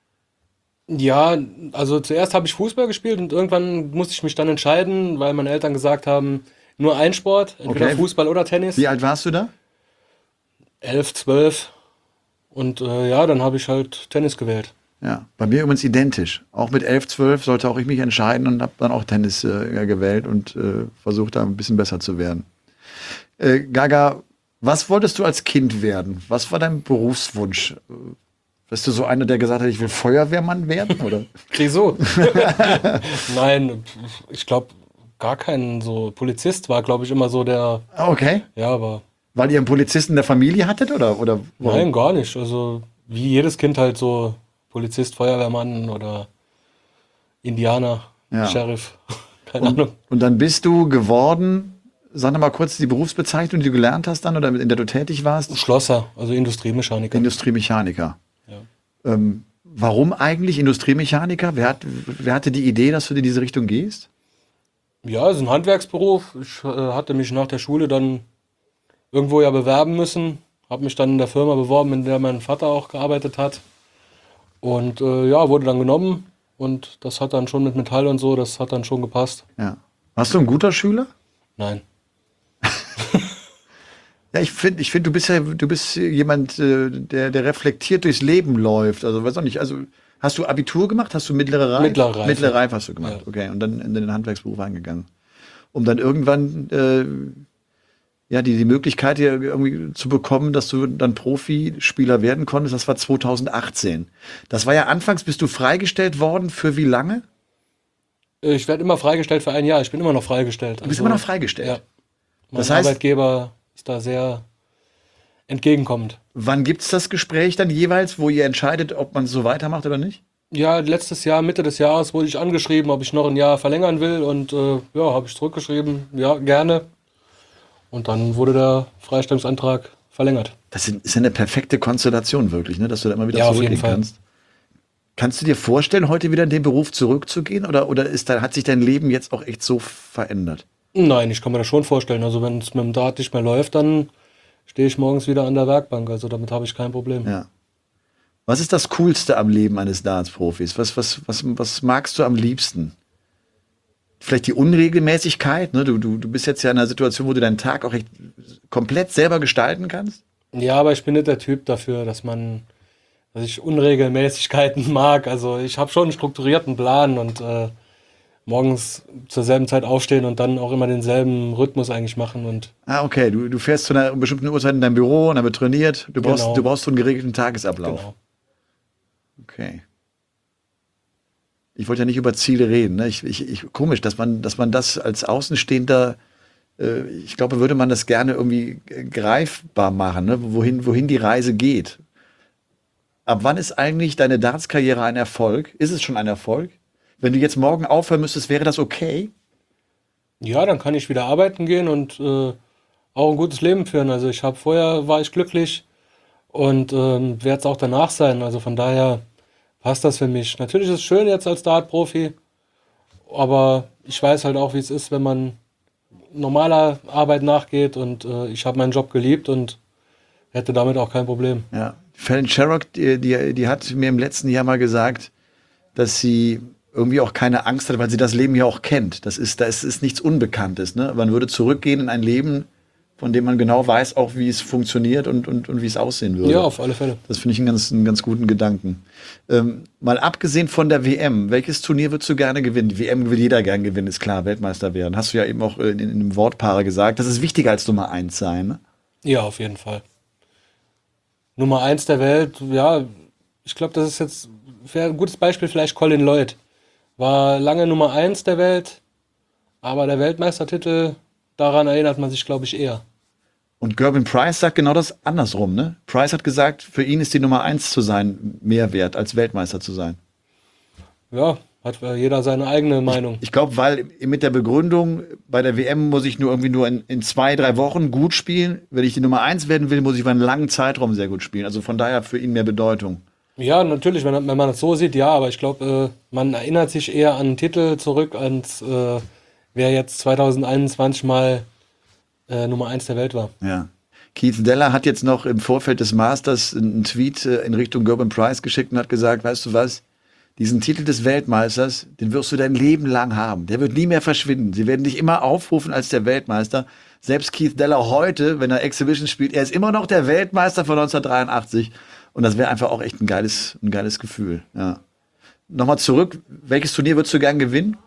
Ja, also zuerst habe ich Fußball gespielt und irgendwann musste ich mich dann entscheiden, weil meine Eltern gesagt haben, nur ein Sport, entweder Okay. Fußball oder Tennis. Wie alt warst du da? Elf, zwölf. Und äh, ja, dann habe ich halt Tennis gewählt. Ja, bei mir übrigens identisch. Auch mit elf, zwölf sollte auch ich mich entscheiden und habe dann auch Tennis äh, gewählt und äh, versucht da ein bisschen besser zu werden. Äh, Gaga, was wolltest du als Kind werden? Was war dein Berufswunsch? Äh, Bist du so einer, der gesagt hat, ich will Feuerwehrmann werden? Oder? Wieso? Nein, ich glaube, gar kein so Polizist war, glaube ich, immer so der, Ah, okay. ja, aber Weil ihr einen Polizisten in der Familie hattet? Oder, oder warum? nein, gar nicht. Also wie jedes Kind halt so Polizist, Feuerwehrmann oder Indianer, Ja. Sheriff. Keine Ahnung. Und dann bist du geworden, sag noch mal kurz die Berufsbezeichnung, die du gelernt hast dann oder in der du tätig warst? Schlosser, also Industriemechaniker. Industriemechaniker. Ja. Ähm, warum eigentlich Industriemechaniker? Wer, hat, wer hatte die Idee, dass du in diese Richtung gehst? Ja, es ist ein Handwerksberuf. Ich äh, hatte mich nach der Schule dann irgendwo ja bewerben müssen. Habe mich dann in der Firma beworben, in der mein Vater auch gearbeitet hat. Und äh, ja, wurde dann genommen. Und das hat dann schon mit Metall und so, das hat dann schon gepasst. Ja. Warst du ein guter Schüler? Nein. Ja, ich finde, ich find, du bist ja, du bist jemand, äh, der, der reflektiert durchs Leben läuft. Also, weiß auch nicht, also hast du Abitur gemacht? Hast du mittlere Reife? Mittlere Reife. Mittlere Reife hast du gemacht, Ja. okay. Und dann in den Handwerksberuf eingegangen. Um dann irgendwann äh, ja, die, die Möglichkeit hier irgendwie zu bekommen, dass du dann Profispieler werden konntest, das war zweitausendachtzehn. Das war ja anfangs, bist du freigestellt worden für wie lange? Ich werde immer freigestellt für ein Jahr. Ich bin immer noch freigestellt. Du bist immer noch freigestellt. Ja. Mein Das heißt- Arbeitgeber ist da sehr entgegenkommend. Wann gibt's das Gespräch dann jeweils, wo ihr entscheidet, ob man so weitermacht oder nicht? Ja, letztes Jahr, Mitte des Jahres, wurde ich angeschrieben, ob ich noch ein Jahr verlängern will. Und äh, ja, habe ich zurückgeschrieben, ja, gerne. Und dann wurde der Freistellungsantrag verlängert. Das ist ja eine perfekte Konstellation wirklich, ne? Dass du da immer wieder Ja, auf zurückgehen jeden Fall. kannst. Kannst du dir vorstellen, heute wieder in den Beruf zurückzugehen? Oder, oder ist da, hat sich dein Leben jetzt auch echt so verändert? Nein, ich kann mir das schon vorstellen. Also wenn es mit dem Draht nicht mehr läuft, dann stehe ich morgens wieder an der Werkbank. Also damit habe ich kein Problem. Ja. Was ist das Coolste am Leben eines Darts-Profis? Was, was, was, was magst du am liebsten? Vielleicht die Unregelmäßigkeit, ne? Du, du, du bist jetzt ja in einer Situation, wo du deinen Tag auch echt komplett selber gestalten kannst. Ja, aber ich bin nicht der Typ dafür, dass man, dass ich Unregelmäßigkeiten mag. Also ich habe schon einen strukturierten Plan und äh, morgens zur selben Zeit aufstehen und dann auch immer denselben Rhythmus eigentlich machen. Und Ah, okay. Du, du fährst zu einer bestimmten Uhrzeit in dein Büro und dann wird trainiert. Du brauchst, Genau. du brauchst so einen geregelten Tagesablauf. genau. Okay. Ich wollte ja nicht über Ziele reden. Ne? Ich, ich, ich, komisch, dass man, dass man das als Außenstehender, äh, ich glaube, würde man das gerne irgendwie äh, greifbar machen, ne? wohin, wohin die Reise geht. Ab wann ist eigentlich deine Darts-Karriere ein Erfolg? Ist es schon ein Erfolg? Wenn du jetzt morgen aufhören müsstest, wäre das okay? Ja, dann kann ich wieder arbeiten gehen und äh, auch ein gutes Leben führen. Also ich habe vorher war ich glücklich und ähm, werde es auch danach sein. Also von daher passt das für mich. Natürlich ist es schön jetzt als Dart-Profi, aber ich weiß halt auch, wie es ist, wenn man normaler Arbeit nachgeht und äh, ich habe meinen Job geliebt und hätte damit auch kein Problem. Ja. Fallon Sherrock, die, die, die hat mir im letzten Jahr mal gesagt, dass sie irgendwie auch keine Angst hat, weil sie das Leben ja auch kennt. Das ist, das ist nichts Unbekanntes. Ne? Man würde zurückgehen in ein Leben, von dem man genau weiß, auch wie es funktioniert und, und, und wie es aussehen würde. Ja, auf alle Fälle. Das finde ich einen ganz, einen ganz guten Gedanken. Ähm, mal abgesehen von der W M, welches Turnier würdest du gerne gewinnen? Die W M will jeder gerne gewinnen, ist klar, Weltmeister werden. Hast du ja eben auch in, in einem Wortpaare gesagt. Das ist wichtiger als Nummer eins sein. Ne? Ja, auf jeden Fall. Nummer eins der Welt, ja, ich glaube, das ist jetzt wäre ein gutes Beispiel, vielleicht Colin Lloyd. War lange Nummer eins der Welt, aber der Weltmeistertitel, daran erinnert man sich, glaube ich, eher. Und Gerben Price sagt genau das andersrum. Ne? Price hat gesagt, für ihn ist die Nummer eins zu sein mehr wert, als Weltmeister zu sein. Ja, hat jeder seine eigene Meinung. Ich glaube, weil mit der Begründung, bei der W M muss ich nur irgendwie nur in, in zwei, drei Wochen gut spielen. Wenn ich die Nummer eins werden will, muss ich über einen langen Zeitraum sehr gut spielen. Also von daher für ihn mehr Bedeutung. Ja, natürlich, wenn, wenn man das so sieht, ja, aber ich glaube, äh, man erinnert sich eher an den Titel zurück, als äh, wer jetzt zwanzig einundzwanzig mal äh, Nummer eins der Welt war. Ja. Keith Deller hat jetzt noch im Vorfeld des Masters einen Tweet äh, in Richtung Gerben Price geschickt und hat gesagt, weißt du was, diesen Titel des Weltmeisters, den wirst du dein Leben lang haben. Der wird nie mehr verschwinden. Sie werden dich immer aufrufen als der Weltmeister. Selbst Keith Deller heute, wenn er Exhibition spielt, er ist immer noch der Weltmeister von neunzehnhundertdreiundachtzig. Und das wäre einfach auch echt ein geiles, ein geiles Gefühl. Ja. Nochmal zurück, welches Turnier würdest du gern gewinnen?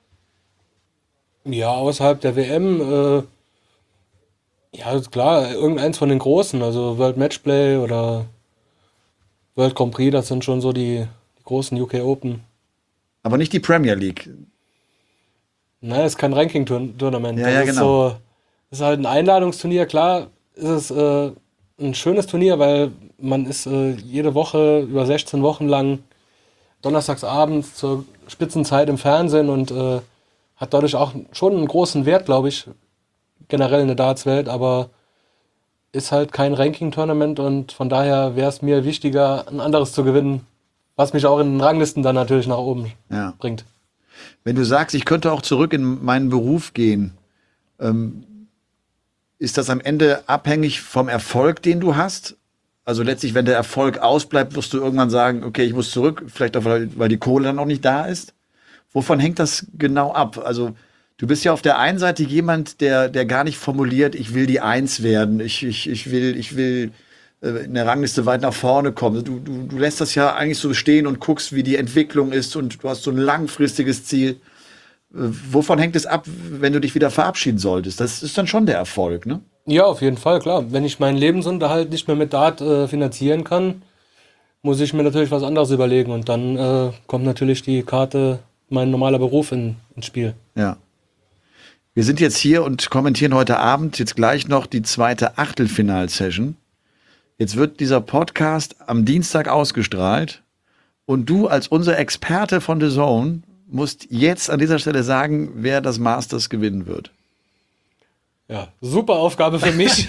Ja, außerhalb der W M, äh, ja, ist klar, irgendeins von den Großen, also World Matchplay oder World Grand Prix, das sind schon so die, die großen U K Open. Aber nicht die Premier League. Nein, das ist kein Ranking-Tournament. Ja, das ja, ist genau. so, das ist halt ein Einladungsturnier, klar ist es äh, ein schönes Turnier, weil man ist äh, jede Woche über sechzehn Wochen lang donnerstags abends zur Spitzenzeit im Fernsehen und äh, hat dadurch auch schon einen großen Wert, glaube ich, generell in der Darts-Welt, aber ist halt kein Ranking-Tournament und von daher wäre es mir wichtiger, ein anderes zu gewinnen, was mich auch in den Ranglisten dann natürlich nach oben Ja. bringt. Wenn du sagst, ich könnte auch zurück in meinen Beruf gehen, ähm, ist das am Ende abhängig vom Erfolg, den du hast? Also letztlich, wenn der Erfolg ausbleibt, wirst du irgendwann sagen, okay, ich muss zurück, vielleicht auch, weil, weil die Kohle dann auch nicht da ist. Wovon hängt das genau ab? Also du bist ja auf der einen Seite jemand, der, der gar nicht formuliert, ich will die Eins werden, ich, ich, ich will, ich will äh, in der Rangliste weit nach vorne kommen. Du, du, du lässt das ja eigentlich so stehen und guckst, wie die Entwicklung ist und du hast so ein langfristiges Ziel. Äh, wovon hängt es ab, wenn du dich wieder verabschieden solltest? Das ist dann schon der Erfolg, ne? Ja, auf jeden Fall, klar. Wenn ich meinen Lebensunterhalt nicht mehr mit Dart äh, finanzieren kann, muss ich mir natürlich was anderes überlegen und dann äh, kommt natürlich die Karte, mein normaler Beruf in, ins Spiel. Ja. Wir sind jetzt hier und kommentieren heute Abend jetzt gleich noch die zweite Achtelfinal-Session. Jetzt wird dieser Podcast am Dienstag ausgestrahlt und du als unser Experte von The Zone musst jetzt an dieser Stelle sagen, wer das Masters gewinnen wird. Ja, super Aufgabe für mich.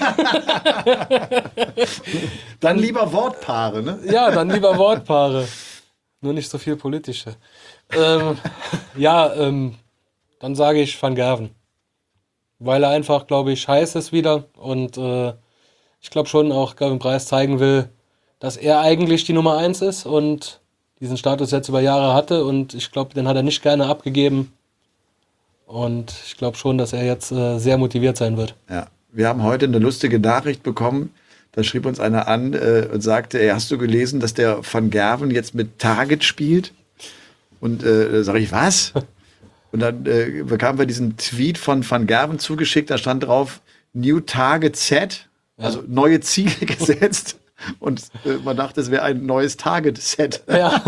Dann lieber Wortpaare, ne? Ja, dann lieber Wortpaare. Nur nicht so viel politische. Ähm, ja, ähm, dann sage ich Van Gerwen. Weil er einfach, glaube ich, heiß ist wieder. Und äh, ich glaube schon auch Gervin Price zeigen will, dass er eigentlich die Nummer eins ist und diesen Status jetzt über Jahre hatte. Und ich glaube, den hat er nicht gerne abgegeben. Und ich glaube schon, dass er jetzt äh, sehr motiviert sein wird. Ja, wir haben heute eine lustige Nachricht bekommen. Da schrieb uns einer an äh, und sagte, ey, hast du gelesen, dass der Van Gerwen jetzt mit Target spielt? Und äh, da sage ich, was? Und dann äh, bekamen wir diesen Tweet von Van Gerwen zugeschickt. Da stand drauf, New Target Set, also neue Ziele gesetzt. Und äh, man dachte, es wäre ein neues Target-Set. Ja,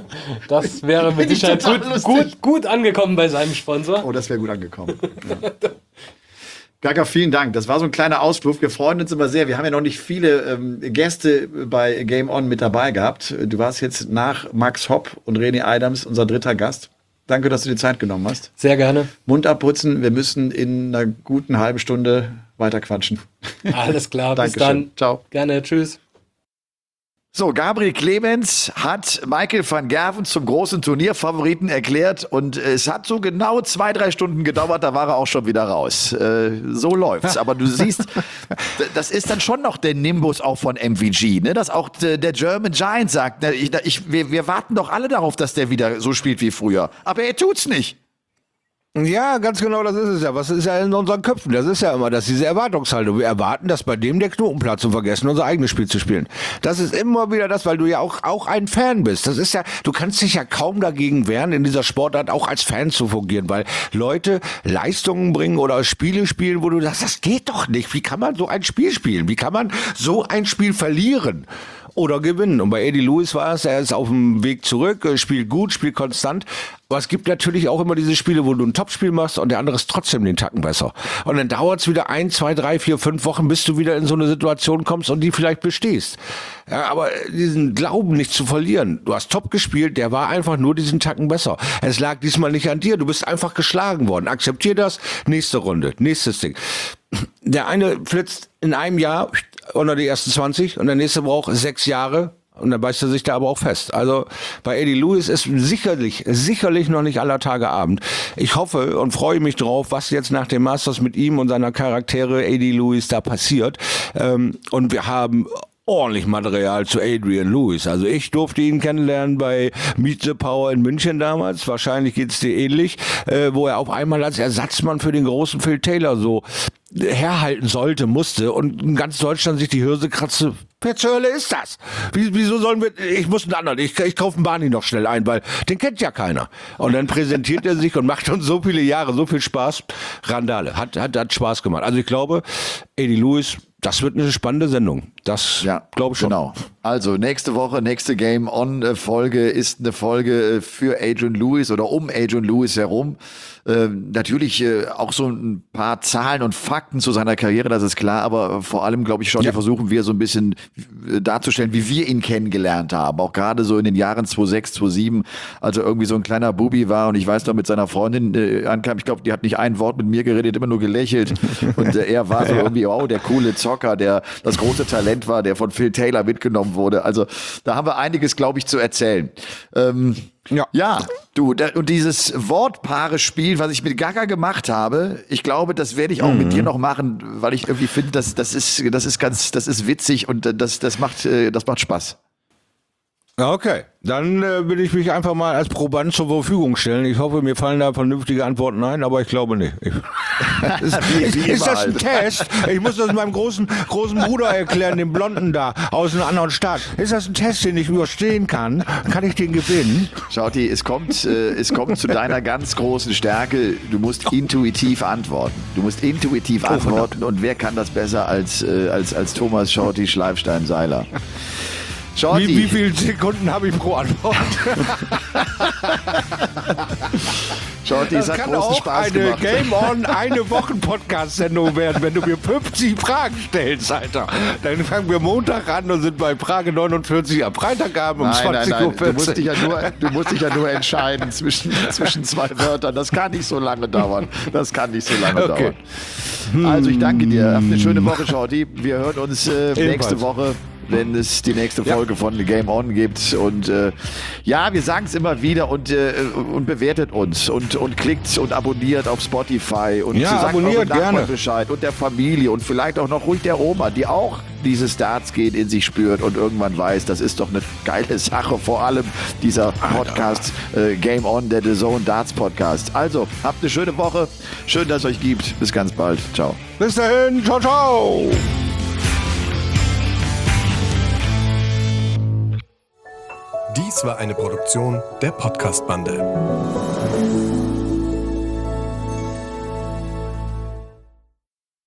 das wäre mit Finde ich Sicherheit total gut, lustig. gut, gut angekommen bei seinem Sponsor. Oh, das wäre gut angekommen. Ja. Gaga, vielen Dank. Das war so ein kleiner Ausflug. Wir freuen uns immer sehr. Wir haben ja noch nicht viele ähm, Gäste bei Game On mit dabei gehabt. Du warst jetzt nach Max Hopp und René Adams unser dritter Gast. Danke, dass du dir Zeit genommen hast. Sehr gerne. Mund abputzen. Wir müssen in einer guten halben Stunde weiter quatschen. Alles klar, bis Dankeschön. dann. Ciao. Gerne, tschüss. So, Gabriel Clemens hat Michael van Gerwen zum großen Turnierfavoriten erklärt und es hat so genau zwei, drei Stunden gedauert, da war er auch schon wieder raus. Äh, so läuft's. Aber du siehst, das ist dann schon noch der Nimbus auch von M V G, ne? Dass auch der German Giant sagt, ne, ich, ich, wir, wir warten doch alle darauf, dass der wieder so spielt wie früher. Aber er tut's nicht. Ja, ganz genau, das ist es ja. Was ist ja in unseren Köpfen? Das ist ja immer das, diese Erwartungshaltung. Wir erwarten, dass bei dem der Knoten platzt und vergessen, unser eigenes Spiel zu spielen. Das ist immer wieder das, weil du ja auch, auch ein Fan bist. Das ist ja, du kannst dich ja kaum dagegen wehren, in dieser Sportart auch als Fan zu fungieren, weil Leute Leistungen bringen oder Spiele spielen, wo du sagst, das geht doch nicht. Wie kann man so ein Spiel spielen? Wie kann man so ein Spiel verlieren? Oder gewinnen. Und bei Eddie Lewis war es, er ist auf dem Weg zurück, spielt gut, spielt konstant. Aber es gibt natürlich auch immer diese Spiele, wo du ein Topspiel machst und der andere ist trotzdem den Tacken besser. Und dann dauert es wieder ein, zwei, drei, vier, fünf Wochen, bis du wieder in so eine Situation kommst und die vielleicht bestehst. Ja, aber diesen Glauben nicht zu verlieren. Du hast top gespielt, der war einfach nur diesen Tacken besser. Es lag diesmal nicht an dir, du bist einfach geschlagen worden. Akzeptier das, nächste Runde, nächstes Ding. Der eine flitzt in einem Jahr unter die ersten zwanzig und der nächste braucht sechs Jahre und dann beißt er sich da aber auch fest. Also bei Eddie Lewis ist sicherlich, sicherlich noch nicht aller Tage Abend. Ich hoffe und freue mich drauf, was jetzt nach dem Masters mit ihm und seiner Charaktere Eddie Lewis da passiert. Und wir haben ordentlich Material zu Adrian Lewis. Also ich durfte ihn kennenlernen bei Meet the Power in München damals. Wahrscheinlich geht's dir ähnlich, äh, wo er auf einmal als Ersatzmann für den großen Phil Taylor so herhalten sollte, musste und in ganz Deutschland sich die Hirse kratzte. Wer zur Hölle ist das? Wie, wieso sollen wir, ich muss einen anderen, ich, ich kaufe einen Barney noch schnell ein, weil den kennt ja keiner. Und dann präsentiert er sich und macht uns so viele Jahre, so viel Spaß. Randale, hat, hat, hat Spaß gemacht. Also ich glaube, Eddie Lewis, das wird eine spannende Sendung. Das Ja, glaube ich schon. Genau. Also nächste Woche, nächste Game-On-Folge ist eine Folge für Adrian Lewis oder um Adrian Lewis herum. Ähm, natürlich äh, auch so ein paar Zahlen und Fakten zu seiner Karriere, das ist klar, aber vor allem, glaube ich, schon, ja. versuchen wir so ein bisschen äh, darzustellen, wie wir ihn kennengelernt haben. Auch gerade so in den Jahren zweitausendsechs, zweitausendsieben, als er irgendwie so ein kleiner Bubi war und ich weiß noch, mit seiner Freundin äh, ankam, ich glaube, die hat nicht ein Wort mit mir geredet, immer nur gelächelt und äh, er war so irgendwie, wow, der coole Zocker, der das große Talent war, der von Phil Taylor mitgenommen wurde. Also da haben wir einiges, glaube ich, zu erzählen. Ähm, Ja. Ja, du, da, und dieses Wortpaare-Spiel, was ich mit Gaga gemacht habe, ich glaube, das werde ich auch mhm. mit dir noch machen, weil ich irgendwie finde, das, das ist, das ist ganz, das ist witzig und das, das macht, das macht Spaß. Okay, dann äh, will ich mich einfach mal als Proband zur Verfügung stellen. Ich hoffe, mir fallen da vernünftige Antworten ein, aber ich glaube nicht. Ich, ist, ist, ist das ein Test? Ich muss das meinem großen, großen Bruder erklären, dem Blonden da aus einem anderen Staat. Ist das ein Test, den ich überstehen kann? Kann ich den gewinnen? Schauti, es kommt, äh, es kommt zu deiner ganz großen Stärke. Du musst intuitiv antworten. Du musst intuitiv oh, antworten und wer kann das besser als, äh, als, als Thomas Schauti Schleifstein-Seiler? Wie, wie viele Sekunden habe ich pro Antwort? Shorty, das es hat kann großen auch Spaß eine gemacht. Game On, eine Wochen-Podcast-Sendung werden, wenn du mir fünfzig Fragen stellst, Alter. Dann fangen wir Montag an und sind bei Frage neunundvierzig am Freitagabend um zwanzig Uhr vierzig. Du musst dich ja nur, du musst dich ja nur entscheiden zwischen, zwischen zwei Wörtern. Das kann nicht so lange dauern. Das kann nicht so lange okay. dauern. Also ich danke dir. Habt eine schöne Woche, Shorty. Wir hören uns äh, nächste Woche, wenn es die nächste Folge ja. von Game On gibt. Und äh, ja, wir sagen es immer wieder und, äh, und bewertet uns und, und klickt und abonniert auf Spotify und ja, sagt abonniert euren Nachbarn gerne Bescheid und der Familie und vielleicht auch noch ruhig der Oma, die auch dieses Darts-Gehen in sich spürt und irgendwann weiß, das ist doch eine geile Sache, vor allem dieser Podcast äh, Game On, der The Zone Darts Podcast. Also, habt eine schöne Woche, schön, dass es euch gibt. Bis ganz bald. Ciao. Bis dahin, ciao, ciao. Dies war eine Produktion der Podcast-Bande.